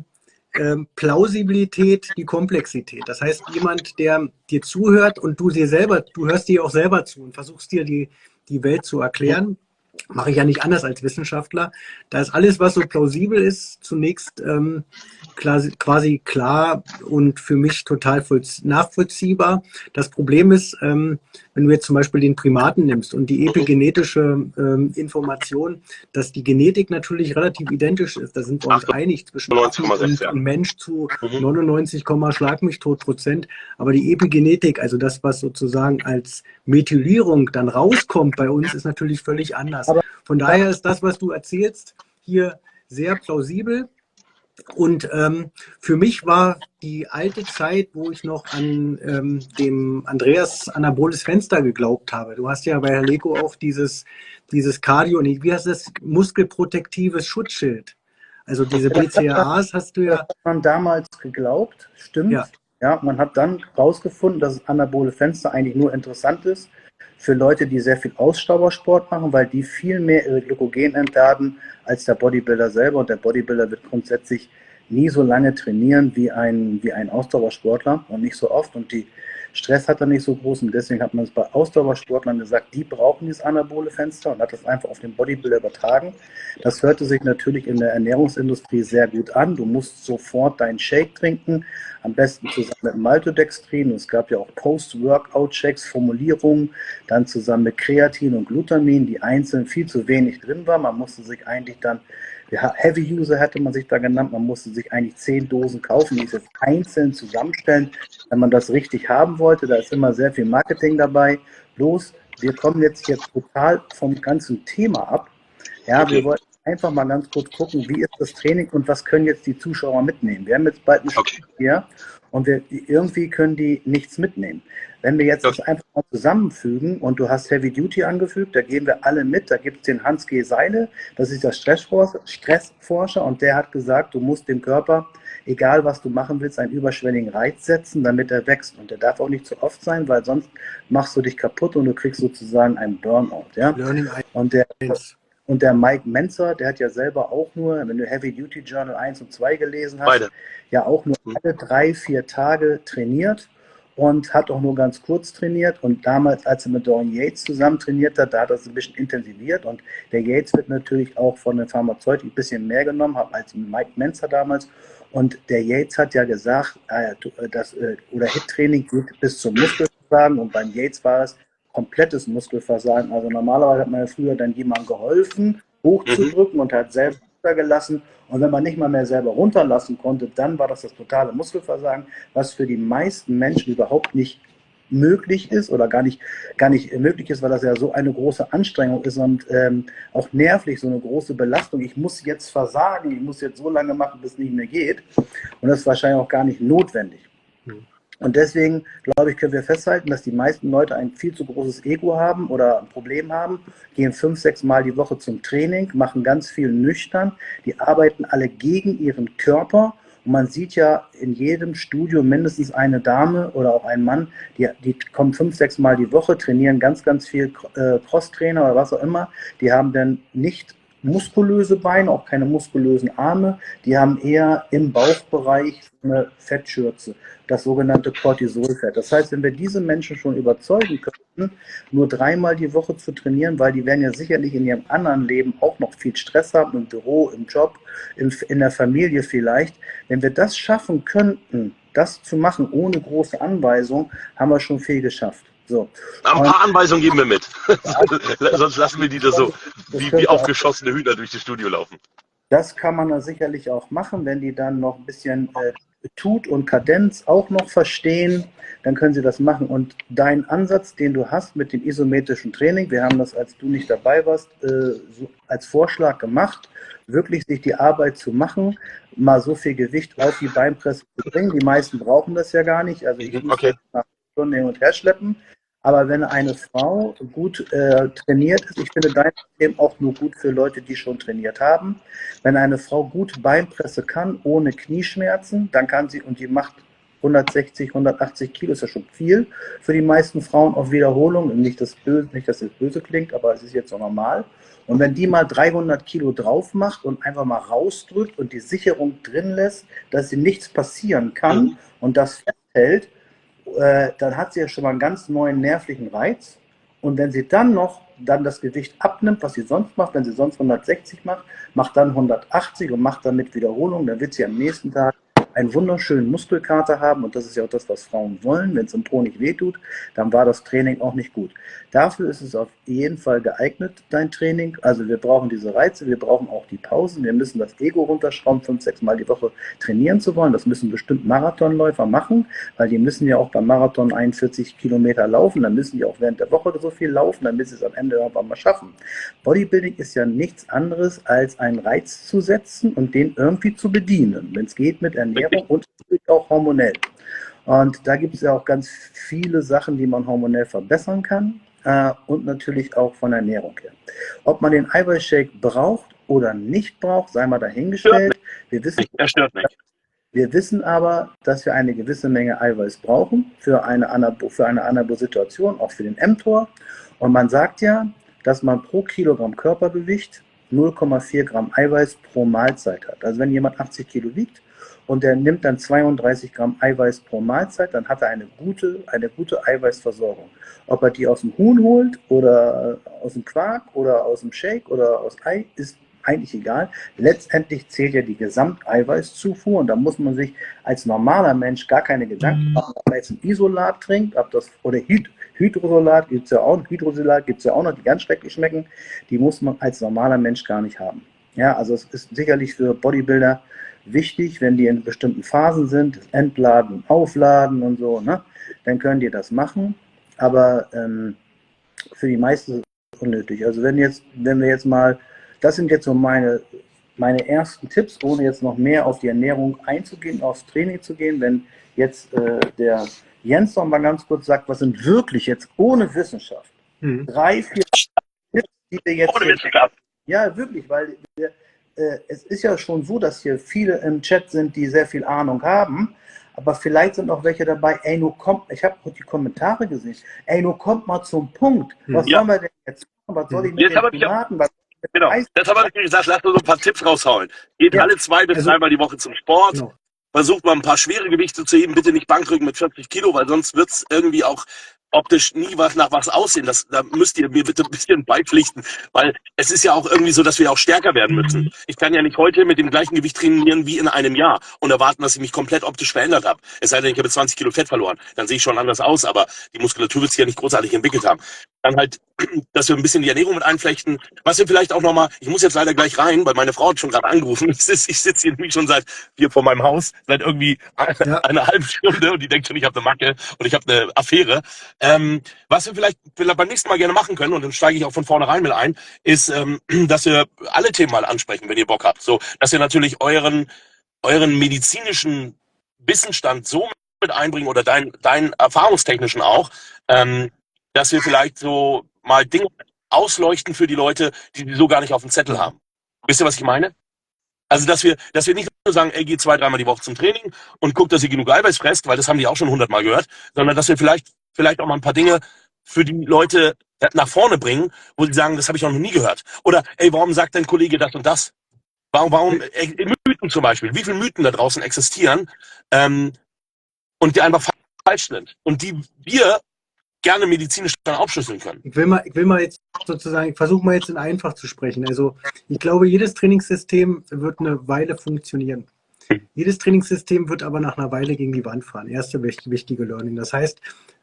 Plausibilität die Komplexität. Das heißt, jemand, der dir zuhört und du hörst dir auch selber zu und versuchst dir die Welt zu erklären, mache ich ja nicht anders als Wissenschaftler. Da ist alles, was so plausibel ist, zunächst quasi klar und für mich total nachvollziehbar. Das Problem ist, wenn du jetzt zum Beispiel den Primaten nimmst und die epigenetische Information, dass die Genetik natürlich relativ identisch ist. Da sind wir uns einig zwischen Affen und Mensch zu 99, Schlag mich tot %. Aber die Epigenetik, also das, was sozusagen als Methylierung dann rauskommt bei uns, ist natürlich völlig anders. Von daher ist das, was du erzählst, hier sehr plausibel. Und für mich war die alte Zeit, wo ich noch an dem Andreas anaboles Fenster geglaubt habe. Du hast ja bei Herr Leko auch dieses Cardio, wie heißt das, muskelprotektives Schutzschild. Also diese BCAAs hast du ja... Das hat man damals geglaubt, stimmt. Ja, man hat dann rausgefunden, dass das anabole Fenster eigentlich nur interessant ist für Leute, die sehr viel Ausdauersport machen, weil die viel mehr ihre Glykogen entladen als der Bodybuilder selber. Und der Bodybuilder wird grundsätzlich nie so lange trainieren wie ein Ausdauersportler und nicht so oft. Und die Stress hat er nicht so groß. Und deswegen hat man es bei Ausdauersportlern gesagt, die brauchen dieses anabole Fenster und hat das einfach auf den Bodybuilder übertragen. Das hörte sich natürlich in der Ernährungsindustrie sehr gut an. Du musst sofort deinen Shake trinken, am besten zusammen mit Maltodextrin. Und es gab ja auch Post-Workout-Shakes, Formulierungen, dann zusammen mit Kreatin und Glutamin, die einzeln viel zu wenig drin war. Man musste sich eigentlich dann, Heavy User hätte man sich da genannt, man musste sich eigentlich 10 Dosen kaufen, die jetzt einzeln zusammenstellen, wenn man das richtig haben wollte. Da ist immer sehr viel Marketing dabei. Bloß, wir kommen jetzt hier total vom ganzen Thema ab. Ja, wir wollten einfach mal ganz kurz gucken, wie ist das Training und was können jetzt die Zuschauer mitnehmen. Wir haben jetzt bald eine Stunde hier und irgendwie können die nichts mitnehmen. Wenn wir jetzt das einfach mal zusammenfügen und du hast Heavy Duty angefügt, da gehen wir alle mit, da gibt es den Hans G. Seile, das ist der Stressforscher und der hat gesagt, du musst dem Körper, egal was du machen willst, einen überschwelligen Reiz setzen, damit er wächst. Und der darf auch nicht zu oft sein, weil sonst machst du dich kaputt und du kriegst sozusagen einen Burnout. Ja? Learning Und der Mike Menzer, der hat ja selber auch nur, wenn du Heavy Duty Journal 1 und 2 gelesen hast, Beide. ja auch nur alle 3-4 Tage trainiert und hat auch nur ganz kurz trainiert. Und damals, als er mit Dorian Yates zusammen trainiert hat, da hat er es ein bisschen intensiviert. Und der Yates wird natürlich auch von den Pharmazeuten ein bisschen mehr genommen als Mike Menzer damals. Und der Yates hat ja gesagt, HIIT-Training geht bis zum Muskelversagen. Und beim Yates war es komplettes Muskelversagen. Also normalerweise hat man ja früher dann jemandem geholfen, hochzudrücken und hat selbst runtergelassen. Und wenn man nicht mal mehr selber runterlassen konnte, dann war das totale Muskelversagen, was für die meisten Menschen überhaupt nicht möglich ist oder gar nicht möglich ist, weil das ja so eine große Anstrengung ist und auch nervlich so eine große Belastung. Ich muss jetzt versagen, ich muss jetzt so lange machen, bis es nicht mehr geht. Und das ist wahrscheinlich auch gar nicht notwendig. Und deswegen, glaube ich, können wir festhalten, dass die meisten Leute ein viel zu großes Ego haben oder ein Problem haben, gehen 5-6 Mal die Woche zum Training, machen ganz viel nüchtern, die arbeiten alle gegen ihren Körper. Und man sieht ja in jedem Studio mindestens eine Dame oder auch ein Mann, die kommen 5-6 Mal die Woche, trainieren ganz, ganz viel Crosstrainer oder was auch immer. Die haben dann nicht muskulöse Beine, auch keine muskulösen Arme. Die haben eher im Bauchbereich eine Fettschürze, das sogenannte Cortisolfett. Das heißt, wenn wir diese Menschen schon überzeugen könnten, nur 3-mal die Woche zu trainieren, weil die werden ja sicherlich in ihrem anderen Leben auch noch viel Stress haben, im Büro, im Job, in der Familie vielleicht. Wenn wir das schaffen könnten, das zu machen ohne große Anweisung, haben wir schon viel geschafft. So. Ein paar Anweisungen geben wir mit. Sonst lassen wir die da so wie aufgeschossene Hühner durch das Studio laufen. Das kann man dann sicherlich auch machen, wenn die dann noch ein bisschen Tut und Kadenz auch noch verstehen, dann können sie das machen. Und dein Ansatz, den du hast mit dem isometrischen Training, wir haben das, als du nicht dabei warst, so als Vorschlag gemacht, wirklich sich die Arbeit zu machen, mal so viel Gewicht auf die Beinpresse zu bringen. Die meisten brauchen das ja gar nicht. Also ich muss das nach Stunden hin und her schleppen. Aber wenn eine Frau gut trainiert ist, ich finde dein System auch nur gut für Leute, die schon trainiert haben. Wenn eine Frau gut Beinpresse kann, ohne Knieschmerzen, dann kann sie, und die macht 160, 180 Kilo, ist ja schon viel für die meisten Frauen auf Wiederholung. Nicht, dass es böse klingt, aber es ist jetzt so normal. Und wenn die mal 300 Kilo drauf macht und einfach mal rausdrückt und die Sicherung drin lässt, dass sie nichts passieren kann und das festhält, dann hat sie ja schon mal einen ganz neuen nervlichen Reiz. Und wenn sie dann noch das Gewicht abnimmt, was sie sonst macht, wenn sie sonst 160 macht, macht dann 180 und macht dann mit Wiederholung, dann wird sie am nächsten Tag einen wunderschönen Muskelkater haben. Und das ist ja auch das, was Frauen wollen. Wenn es im Po nicht wehtut, dann war das Training auch nicht gut. Dafür ist es auf jeden Fall geeignet, dein Training. Also wir brauchen diese Reize, wir brauchen auch die Pausen. Wir müssen das Ego runterschrauben, 5-6 Mal die Woche trainieren zu wollen. Das müssen bestimmt Marathonläufer machen, weil die müssen ja auch beim Marathon 41 Kilometer laufen. Dann müssen die auch während der Woche so viel laufen, damit sie es am Ende irgendwann mal schaffen. Bodybuilding ist ja nichts anderes, als einen Reiz zu setzen und den irgendwie zu bedienen. Wenn es geht, mit Ernährung und auch hormonell. Und da gibt es ja auch ganz viele Sachen, die man hormonell verbessern kann. Und natürlich auch von der Ernährung her. Ob man den Eiweißshake braucht oder nicht braucht, sei mal dahingestellt. Er stört nicht. Wir wissen aber, dass wir eine gewisse Menge Eiweiß brauchen für eine Anabol-Situation, auch für den mTOR. Und man sagt ja, dass man pro Kilogramm Körpergewicht 0,4 Gramm Eiweiß pro Mahlzeit hat. Also wenn jemand 80 Kilo wiegt und der nimmt dann 32 Gramm Eiweiß pro Mahlzeit, dann hat er eine gute Eiweißversorgung. Ob er die aus dem Huhn holt oder aus dem Quark oder aus dem Shake oder aus Ei, ist eigentlich egal. Letztendlich zählt ja die Gesamteiweißzufuhr und da muss man sich als normaler Mensch gar keine Gedanken machen, ob man jetzt ein Isolat trinkt, oder Hydrosolat gibt es ja auch, noch, die ganz schrecklich schmecken, die muss man als normaler Mensch gar nicht haben. Ja, also es ist sicherlich für Bodybuilder wichtig, wenn die in bestimmten Phasen sind, Entladen und Aufladen und so, ne, dann können die das machen, aber für die meisten ist es unnötig. Also wenn wir jetzt mal, das sind jetzt so meine ersten Tipps, ohne jetzt noch mehr auf die Ernährung einzugehen, aufs Training zu gehen, wenn jetzt der Jens noch mal ganz kurz sagt, was sind wirklich jetzt ohne Wissenschaft 3, 4 Tipps, die wir jetzt... Ohne Wissenschaft. Ja, wirklich, weil es ist ja schon so, dass hier viele im Chat sind, die sehr viel Ahnung haben, aber vielleicht sind auch welche dabei, ey, nur kommt, ich habe die Kommentare gesehen, ey, nur kommt mal zum Punkt. Was sollen wir denn jetzt machen? Was soll ich mit den Tomaten? Genau, deshalb habe ich gesagt, lass uns ein paar Tipps raushauen. Geht alle 2 bis 3 Mal die Woche zum Sport. Genau. Versucht mal ein paar schwere Gewichte zu heben, bitte nicht Bankdrücken mit 40 Kilo, weil sonst wird es irgendwie auch optisch nie nach was aussehen. Da müsst ihr mir bitte ein bisschen beipflichten, weil es ist ja auch irgendwie so, dass wir auch stärker werden müssen. Ich kann ja nicht heute mit dem gleichen Gewicht trainieren wie in einem Jahr und erwarten, dass ich mich komplett optisch verändert habe. Es sei denn, ich habe 20 Kilo Fett verloren. Dann sehe ich schon anders aus, aber die Muskulatur wird sich ja nicht großartig entwickelt haben. Dann halt, dass wir ein bisschen die Ernährung mit einflechten. Was wir vielleicht auch nochmal, ich muss jetzt leider gleich rein, weil meine Frau hat schon gerade angerufen. Ich sitze hier nämlich schon hier vor meinem Haus, seit irgendwie eine halbe Stunde und die denkt schon, ich habe eine Macke und ich habe eine Affäre. Was wir vielleicht beim nächsten Mal gerne machen können, und dann steige ich auch von vornherein mit ein, ist, dass wir alle Themen mal ansprechen, wenn ihr Bock habt. So, dass ihr natürlich euren medizinischen Wissensstand so mit einbringen oder deinen erfahrungstechnischen auch, dass wir vielleicht so mal Dinge ausleuchten für die Leute, die so gar nicht auf dem Zettel haben. Wisst ihr, was ich meine? Also, dass wir nicht nur sagen, ey, geht 2, 3 Mal die Woche zum Training und guckt, dass ihr genug Eiweiß fresst, weil das haben die auch schon 100 Mal gehört, sondern dass wir vielleicht auch mal ein paar Dinge für die Leute nach vorne bringen, wo sie sagen, das habe ich noch nie gehört. Oder, ey, warum sagt dein Kollege das und das? Warum Mythen zum Beispiel, wie viele Mythen da draußen existieren und die einfach falsch sind und die wir gerne medizinisch dann aufschlüsseln können. Ich will mal jetzt sozusagen, ich versuche mal jetzt in einfach zu sprechen. Also ich glaube, jedes Trainingssystem wird eine Weile funktionieren. Jedes Trainingssystem wird aber nach einer Weile gegen die Wand fahren. Erste wichtige Learning. Das heißt,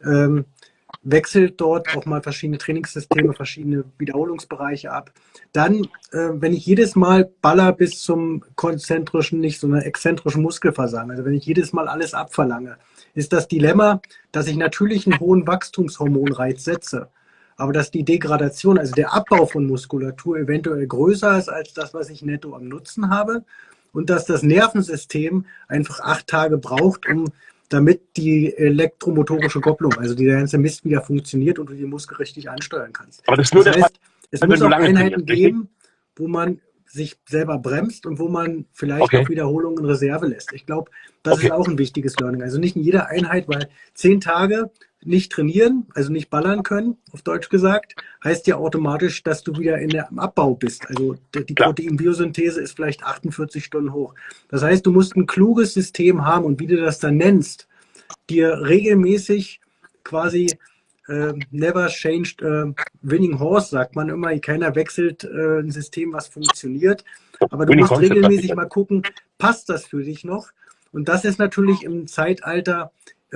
wechselt dort auch mal verschiedene Trainingssysteme, verschiedene Wiederholungsbereiche ab. Dann, wenn ich jedes Mal baller bis zum konzentrischen, nicht so einer exzentrischen Muskelversagen, also wenn ich jedes Mal alles abverlange, ist das Dilemma, dass ich natürlich einen hohen Wachstumshormonreiz setze, aber dass die Degradation, also der Abbau von Muskulatur eventuell größer ist als das, was ich netto am Nutzen habe und dass das Nervensystem einfach 8 Tage braucht, damit die elektromotorische Kopplung, also der ganze Mist wieder funktioniert und du den Muskel richtig ansteuern kannst. Aber das ist nur das heißt, es muss auch Einheiten geben, wo man sich selber bremst und wo man vielleicht auch Wiederholungen in Reserve lässt. Ich glaube, das ist auch ein wichtiges Learning. Also nicht in jeder Einheit, weil 10 Tage nicht trainieren, also nicht ballern können, auf Deutsch gesagt, heißt ja automatisch, dass du wieder im Abbau bist. Also die Proteinbiosynthese ist vielleicht 48 Stunden hoch. Das heißt, du musst ein kluges System haben und wie du das dann nennst, dir regelmäßig quasi never changed winning horse, sagt man immer. Keiner wechselt ein System, was funktioniert. Aber du musst regelmäßig mal gucken, passt das für dich noch? Und das ist natürlich im Zeitalter,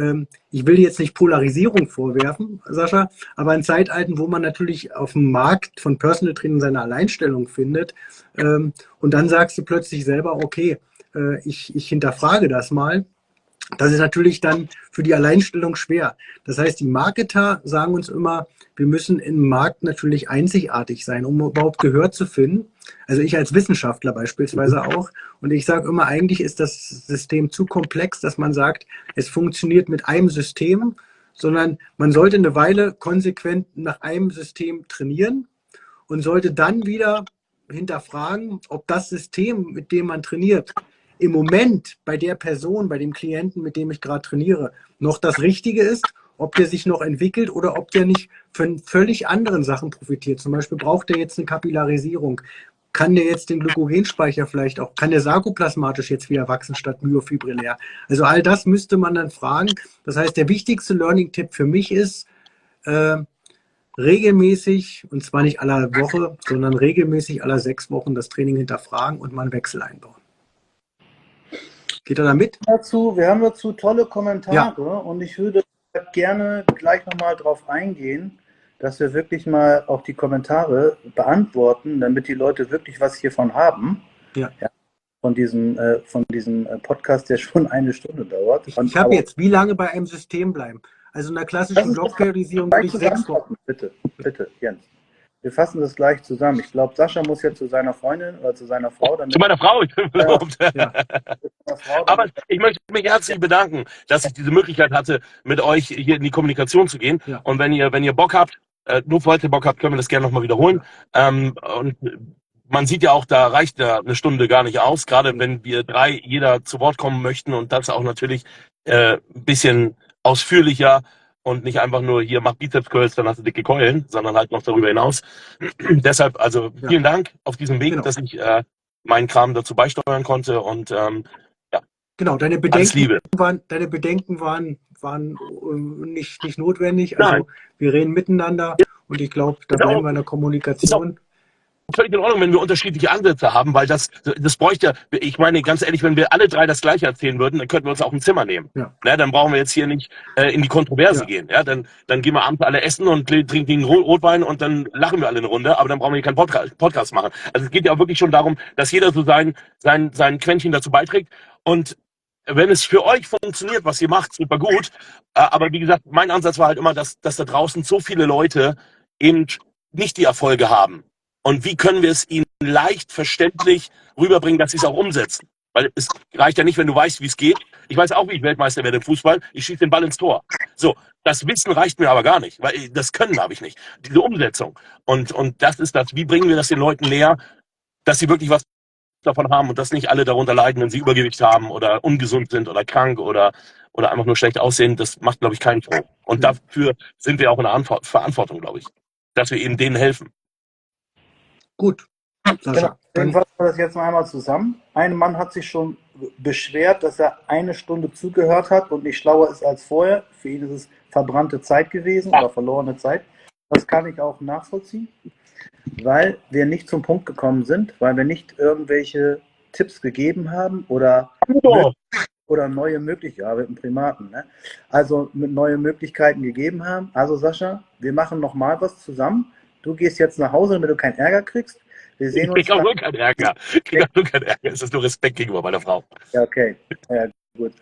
ich will jetzt nicht Polarisierung vorwerfen, Sascha, aber in Zeitalten, wo man natürlich auf dem Markt von Personal Training seine Alleinstellung findet und dann sagst du plötzlich selber, okay, ich hinterfrage das mal. Das ist natürlich dann für die Alleinstellung schwer. Das heißt, die Marketer sagen uns immer, wir müssen im Markt natürlich einzigartig sein, um überhaupt Gehör zu finden. Also ich als Wissenschaftler beispielsweise auch. Und ich sage immer, eigentlich ist das System zu komplex, dass man sagt, es funktioniert mit einem System, sondern man sollte eine Weile konsequent nach einem System trainieren und sollte dann wieder hinterfragen, ob das System, mit dem man trainiert, im Moment bei der Person, bei dem Klienten, mit dem ich gerade trainiere, noch das Richtige ist, ob der sich noch entwickelt oder ob der nicht von völlig anderen Sachen profitiert. Zum Beispiel braucht der jetzt eine Kapillarisierung. Kann der jetzt den Glykogenspeicher vielleicht auch, kann der sarkoplasmatisch jetzt wieder wachsen statt myofibrillär? Also all das müsste man dann fragen. Das heißt, der wichtigste Learning-Tipp für mich ist, regelmäßig, und zwar nicht aller Woche, sondern regelmäßig aller 6 Wochen das Training hinterfragen und mal einen Wechsel einbauen. Geht er da mit? Wir haben dazu tolle Kommentare und ich würde gerne gleich nochmal drauf eingehen, dass wir wirklich mal auch die Kommentare beantworten, damit die Leute wirklich was hiervon haben. Ja, von diesem Podcast, der schon 1 Stunde dauert. Ich habe jetzt, wie lange bei einem System bleiben? Also in der klassischen Blockperiodisierung würde ich 6 Wochen. Bitte, Jens. wir fassen das gleich zusammen. Ich glaube, Sascha muss jetzt zu seiner Freundin oder zu seiner Frau. Zu meiner Frau, ich bin verlobt. Ja. Aber ich möchte mich herzlich bedanken, dass ich diese Möglichkeit hatte, mit euch hier in die Kommunikation zu gehen. Ja. Und wenn ihr Bock habt, nur falls ihr Bock habt, können wir das gerne nochmal wiederholen. Und man sieht ja auch, da reicht ja eine Stunde gar nicht aus, gerade wenn wir drei jeder zu Wort kommen möchten und das auch natürlich ein bisschen ausführlicher und nicht einfach nur hier mach Bizeps Curls, dann hast du dicke Keulen, sondern halt noch darüber hinaus. Deshalb also vielen Dank auf diesem Weg, dass ich meinen Kram dazu beisteuern konnte und genau, deine alles Liebe. Bedenken waren nicht notwendig. Also Nein. wir reden miteinander und ich glaube, da bleiben wir in der Kommunikation. Völlig in Ordnung, wenn wir unterschiedliche Ansätze haben, weil das bräuchte, ich meine, ganz ehrlich, wenn wir alle drei das Gleiche erzählen würden, dann könnten wir uns auch ein Zimmer nehmen. Ja. Ne, dann brauchen wir jetzt hier nicht in die Kontroverse gehen. Ja, dann gehen wir abends alle essen und trinken einen Rotwein und dann lachen wir alle eine Runde, aber dann brauchen wir hier keinen Podcast machen. Also es geht ja auch wirklich schon darum, dass jeder so sein Quäntchen dazu beiträgt und wenn es für euch funktioniert, was ihr macht, super gut. Aber wie gesagt, mein Ansatz war halt immer, dass da draußen so viele Leute eben nicht die Erfolge haben. Und wie können wir es ihnen leicht verständlich rüberbringen, dass sie es auch umsetzen? Weil es reicht ja nicht, wenn du weißt, wie es geht. Ich weiß auch, wie ich Weltmeister werde im Fußball. Ich schieße den Ball ins Tor. So, das Wissen reicht mir aber gar nicht, weil das Können habe ich nicht. Diese Umsetzung. Und das ist das. Wie bringen wir das den Leuten näher, dass sie wirklich was davon haben und dass nicht alle darunter leiden, wenn sie Übergewicht haben oder ungesund sind oder krank oder einfach nur schlecht aussehen. Das macht, glaube ich, keinen froh. Und dafür sind wir auch in der Verantwortung, glaube ich, dass wir eben denen helfen. Gut. Sascha, dann fassen wir das jetzt noch einmal zusammen. Ein Mann hat sich schon beschwert, dass er 1 Stunde zugehört hat und nicht schlauer ist als vorher. Für ihn ist es verbrannte Zeit gewesen oder verlorene Zeit. Das kann ich auch nachvollziehen, weil wir nicht zum Punkt gekommen sind, weil wir nicht irgendwelche Tipps gegeben haben oder neue Möglichkeiten, ja, mit dem Primaten, ne? Also mit neue Möglichkeiten gegeben haben. Also Sascha, wir machen nochmal was zusammen. Du gehst jetzt nach Hause, damit du keinen Ärger kriegst. Wir sehen uns. Ich krieg auch nur keinen Ärger. Es ist nur Respekt gegenüber meiner Frau. Ja, okay. Ja, gut.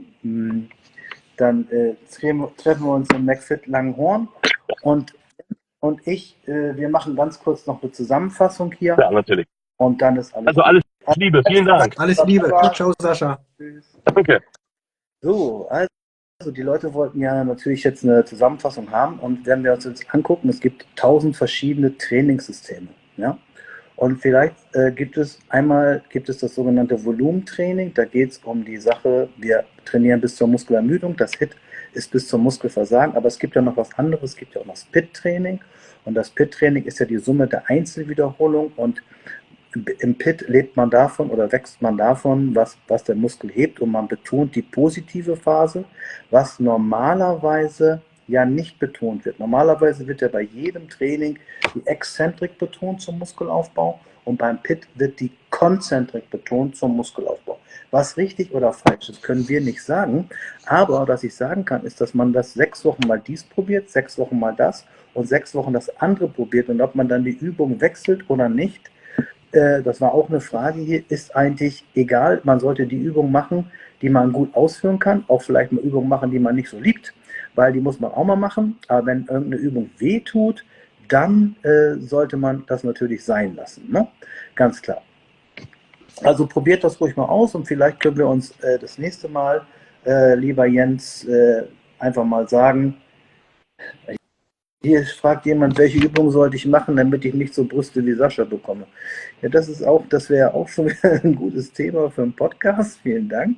Dann treffen wir uns im McFit Langenhorn und wir machen ganz kurz noch eine Zusammenfassung hier. Ja, natürlich. Und dann ist alles. Also alles Liebe, vielen Dank. Alles Liebe. Ciao, Sascha. Danke. So, also die Leute wollten ja natürlich jetzt eine Zusammenfassung haben und wenn wir uns jetzt angucken, es gibt 1000 verschiedene Trainingssysteme. Ja? Und vielleicht gibt es das sogenannte Volumentraining, da geht es um die Sache, wir trainieren bis zur Muskelermüdung, das HIIT ist bis zum Muskelversagen, aber es gibt ja noch was anderes, es gibt ja auch noch das PIT-Training und das PIT-Training ist ja die Summe der Einzelwiederholung und im PIT lebt man davon oder wächst man davon, was der Muskel hebt und man betont die positive Phase, was normalerweise ja nicht betont wird. Normalerweise wird ja bei jedem Training die Exzentrik betont zum Muskelaufbau und beim PIT wird die Konzentrik betont zum Muskelaufbau. Was richtig oder falsch ist, können wir nicht sagen, aber was ich sagen kann, ist, dass man das 6 Wochen mal dies probiert, 6 Wochen mal das und 6 Wochen das andere probiert und ob man dann die Übung wechselt oder nicht, das war auch eine Frage hier, ist eigentlich egal, man sollte die Übung machen, die man gut ausführen kann, auch vielleicht mal Übungen machen, die man nicht so liebt, weil die muss man auch mal machen, aber wenn irgendeine Übung wehtut, dann sollte man das natürlich sein lassen, ne? Ganz klar. Also probiert das ruhig mal aus und vielleicht können wir uns das nächste Mal, lieber Jens, einfach mal sagen, hier fragt jemand, welche Übung sollte ich machen, damit ich nicht so Brüste wie Sascha bekomme. Ja, das wäre auch schon wieder ein gutes Thema für einen Podcast. Vielen Dank.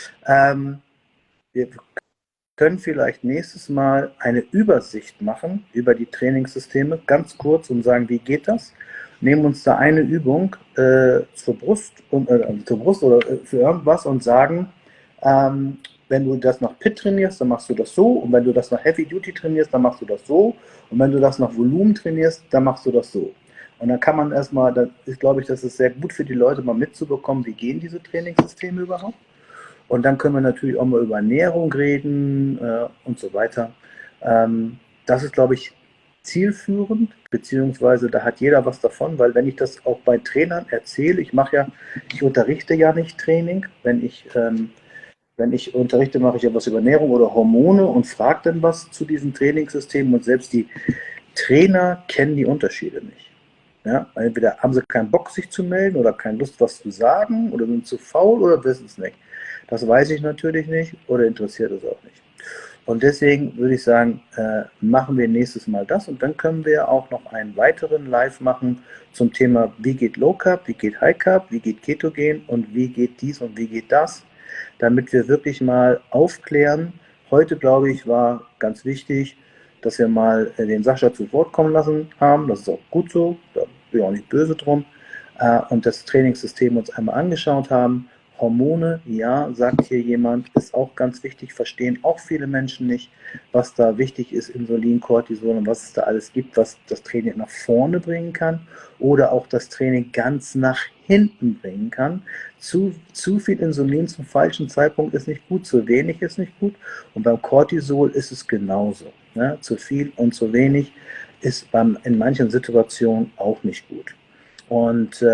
Wir können vielleicht nächstes Mal eine Übersicht machen über die Trainingssysteme, ganz kurz und sagen, wie geht das? Nehmen uns da eine Übung zur Brust oder für irgendwas und sagen, wenn du das nach PIT trainierst, dann machst du das so. Und wenn du das nach Heavy Duty trainierst, dann machst du das so. Und wenn du das nach Volumen trainierst, dann machst du das so. Und dann kann man erstmal, das ist sehr gut für die Leute, mal mitzubekommen, wie gehen diese Trainingssysteme überhaupt. Und dann können wir natürlich auch mal über Ernährung reden und so weiter. Das ist, glaube ich, zielführend, beziehungsweise da hat jeder was davon, weil wenn ich das auch bei Trainern erzähle, ich unterrichte ja nicht Training, wenn ich unterrichte, mache ich ja was über Ernährung oder Hormone und frage dann was zu diesen Trainingssystemen und selbst Trainer kennen die Unterschiede nicht. Ja, entweder haben sie keinen Bock, sich zu melden oder keine Lust, was zu sagen oder sind zu faul oder wissen es nicht. Das weiß ich natürlich nicht oder interessiert es auch nicht. Und deswegen würde ich sagen, machen wir nächstes Mal das und dann können wir auch noch einen weiteren Live machen zum Thema, wie geht Low Carb, wie geht High Carb, wie geht Ketogen und wie geht dies und wie geht das, damit wir wirklich mal aufklären. Heute, glaube ich, war ganz wichtig, dass wir mal den Sascha zu Wort kommen lassen haben. Das ist auch gut so, da bin ich auch nicht böse drum. Und das Trainingssystem uns einmal angeschaut haben. Hormone, ja, sagt hier jemand, ist auch ganz wichtig, verstehen auch viele Menschen nicht, was da wichtig ist, Insulin, Cortison und was es da alles gibt, was das Training nach vorne bringen kann oder auch das Training ganz nach hinten bringen kann. Zu viel Insulin zum falschen Zeitpunkt ist nicht gut, zu wenig ist nicht gut und beim Cortisol ist es genauso. Ne? Zu viel und zu wenig ist in manchen Situationen auch nicht gut. Und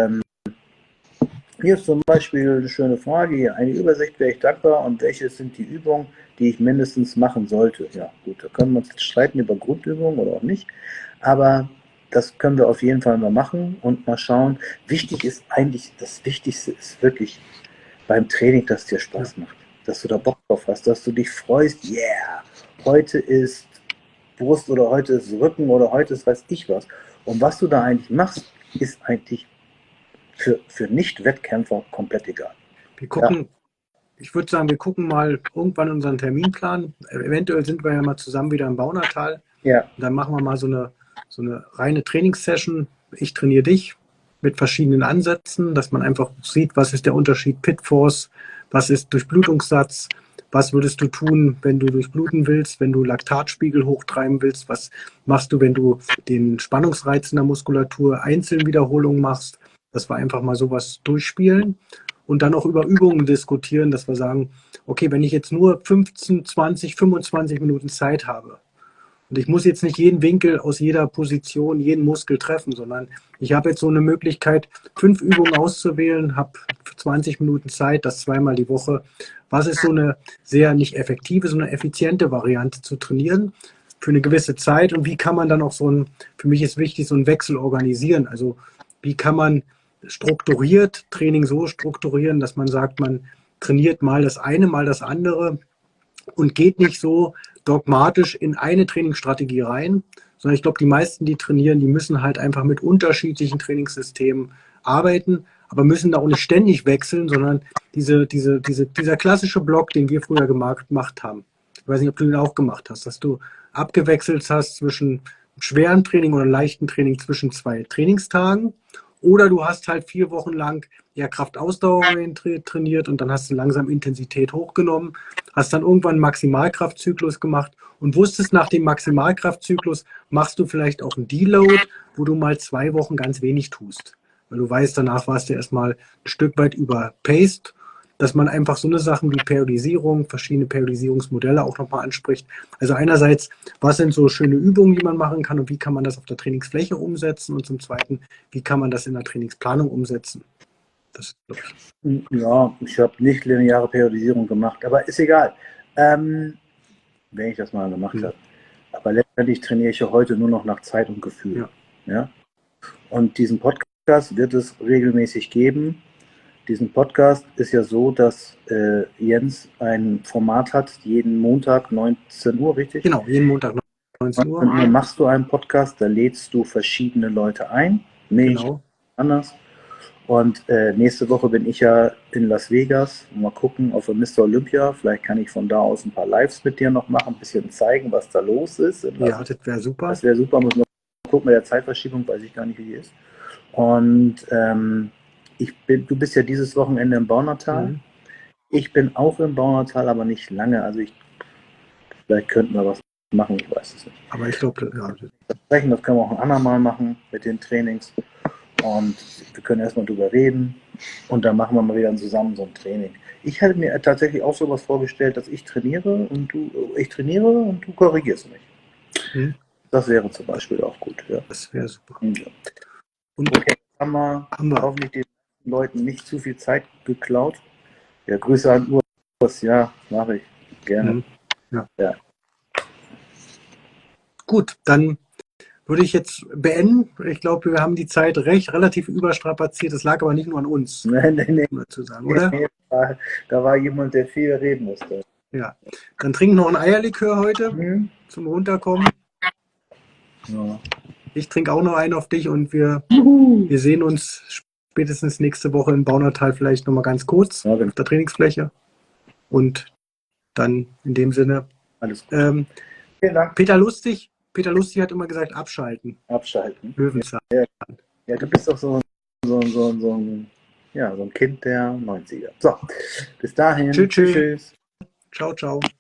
hier ist zum Beispiel eine schöne Frage, hier eine Übersicht wäre ich dankbar und welche sind die Übungen, die ich mindestens machen sollte. Ja gut, da können wir uns jetzt streiten über Grundübungen oder auch nicht, aber das können wir auf jeden Fall mal machen und mal schauen. Wichtig ist eigentlich, das Wichtigste ist wirklich beim Training, dass es dir Spaß macht, dass du da Bock drauf hast, dass du dich freust, yeah, heute ist Brust oder heute ist Rücken oder heute ist weiß ich was. Und was du da eigentlich machst, ist eigentlich für Nicht-Wettkämpfer komplett egal. Wir gucken, ich würde sagen, wir gucken mal irgendwann unseren Terminplan. Eventuell sind wir ja mal zusammen wieder im Baunatal. Ja. Dann machen wir mal so eine reine Trainingssession. Ich trainiere dich mit verschiedenen Ansätzen, dass man einfach sieht, was ist der Unterschied Pit-Force, was ist Durchblutungssatz, was würdest du tun, wenn du durchbluten willst, wenn du Laktatspiegel hochtreiben willst, was machst du, wenn du den Spannungsreiz in der Muskulatur einzeln Wiederholungen machst, dass wir einfach mal sowas durchspielen und dann auch über Übungen diskutieren, dass wir sagen, okay, wenn ich jetzt nur 15, 20, 25 Minuten Zeit habe und ich muss jetzt nicht jeden Winkel aus jeder Position, jeden Muskel treffen, sondern ich habe jetzt so eine Möglichkeit, 5 Übungen auszuwählen, habe 20 Minuten Zeit, das zweimal die Woche. Was ist so eine sehr nicht effektive, sondern effiziente Variante zu trainieren für eine gewisse Zeit und wie kann man dann auch für mich ist wichtig, so einen Wechsel organisieren. Also wie kann man strukturiert Training so strukturieren, dass man sagt, man trainiert mal das eine, mal das andere und geht nicht so dogmatisch in eine Trainingsstrategie rein, sondern ich glaube, die meisten, die trainieren, die müssen halt einfach mit unterschiedlichen Trainingssystemen arbeiten, aber müssen da auch nicht ständig wechseln, sondern dieser klassische Block, den wir früher gemacht haben. Ich weiß nicht, ob du den auch gemacht hast, dass du abgewechselt hast zwischen schwerem Training oder leichtem Training zwischen 2 Trainingstagen. Oder du hast halt 4 Wochen lang ja Kraftausdauerorientiert trainiert und dann hast du langsam Intensität hochgenommen, hast dann irgendwann einen Maximalkraftzyklus gemacht und wusstest, nach dem Maximalkraftzyklus machst du vielleicht auch einen Deload, wo du mal 2 Wochen ganz wenig tust. Weil du weißt, danach warst du erstmal ein Stück weit überpaced, dass man einfach so eine Sachen wie Periodisierung, verschiedene Periodisierungsmodelle auch nochmal anspricht. Also einerseits, was sind so schöne Übungen, die man machen kann und wie kann man das auf der Trainingsfläche umsetzen und zum Zweiten, wie kann man das in der Trainingsplanung umsetzen. Das ist, glaube ich. Ja, ich habe nicht lineare Periodisierung gemacht, aber ist egal, wenn ich das mal gemacht habe. Aber letztendlich trainiere ich ja heute nur noch nach Zeit und Gefühl. Ja? Und diesen Podcast wird es regelmäßig geben. Diesen Podcast ist ja so, dass Jens ein Format hat, jeden Montag 19 Uhr, richtig? Genau, jeden Montag 19 Uhr. Machst du einen Podcast, da lädst du verschiedene Leute ein, mich, genau. anders. Und nächste Woche bin ich ja in Las Vegas. Mal gucken auf Mr. Olympia. Vielleicht kann ich von da aus ein paar Lives mit dir noch machen, ein bisschen zeigen, was da los ist. Ja, das wäre super. Das wäre super. Muss noch gucken mit der Zeitverschiebung, weiß ich gar nicht, wie die ist. Und du bist ja dieses Wochenende im Baunatal. Ich bin auch im Baunatal, aber nicht lange. Also vielleicht könnten wir was machen, ich weiß es nicht. Aber ich glaube, ja. Das können wir auch ein andermal machen mit den Trainings. Und wir können erstmal drüber reden und dann machen wir mal wieder zusammen so ein Training. Ich hätte mir tatsächlich auch sowas vorgestellt, dass ich trainiere und du korrigierst mich. Das wäre zum Beispiel auch gut. Ja. Das wäre super. Ja. Und okay, haben wir hoffentlich den Leuten nicht zu viel Zeit geklaut. Ja, Grüße an Urs. Ja, mache ich. Gerne. Ja. Gut, dann würde ich jetzt beenden. Ich glaube, wir haben die Zeit relativ überstrapaziert. Das lag aber nicht nur an uns, Nee. um dazu sagen, oder? Nee, da war jemand, der viel reden musste. Ja. Dann trink noch ein Eierlikör heute zum Runterkommen. Ja. Ich trinke auch noch einen auf dich und wir sehen uns spätestens nächste Woche in Baunatal vielleicht nochmal ganz kurz Ja, genau. auf der Trainingsfläche. Und dann in dem Sinne, Alles gut. Vielen Dank. Peter Lustig hat immer gesagt, abschalten. Abschalten. Löwenzahn. Ja, du bist doch so ein Kind der 90er. So, bis dahin. Tschüss. Tschüss. Ciao, ciao.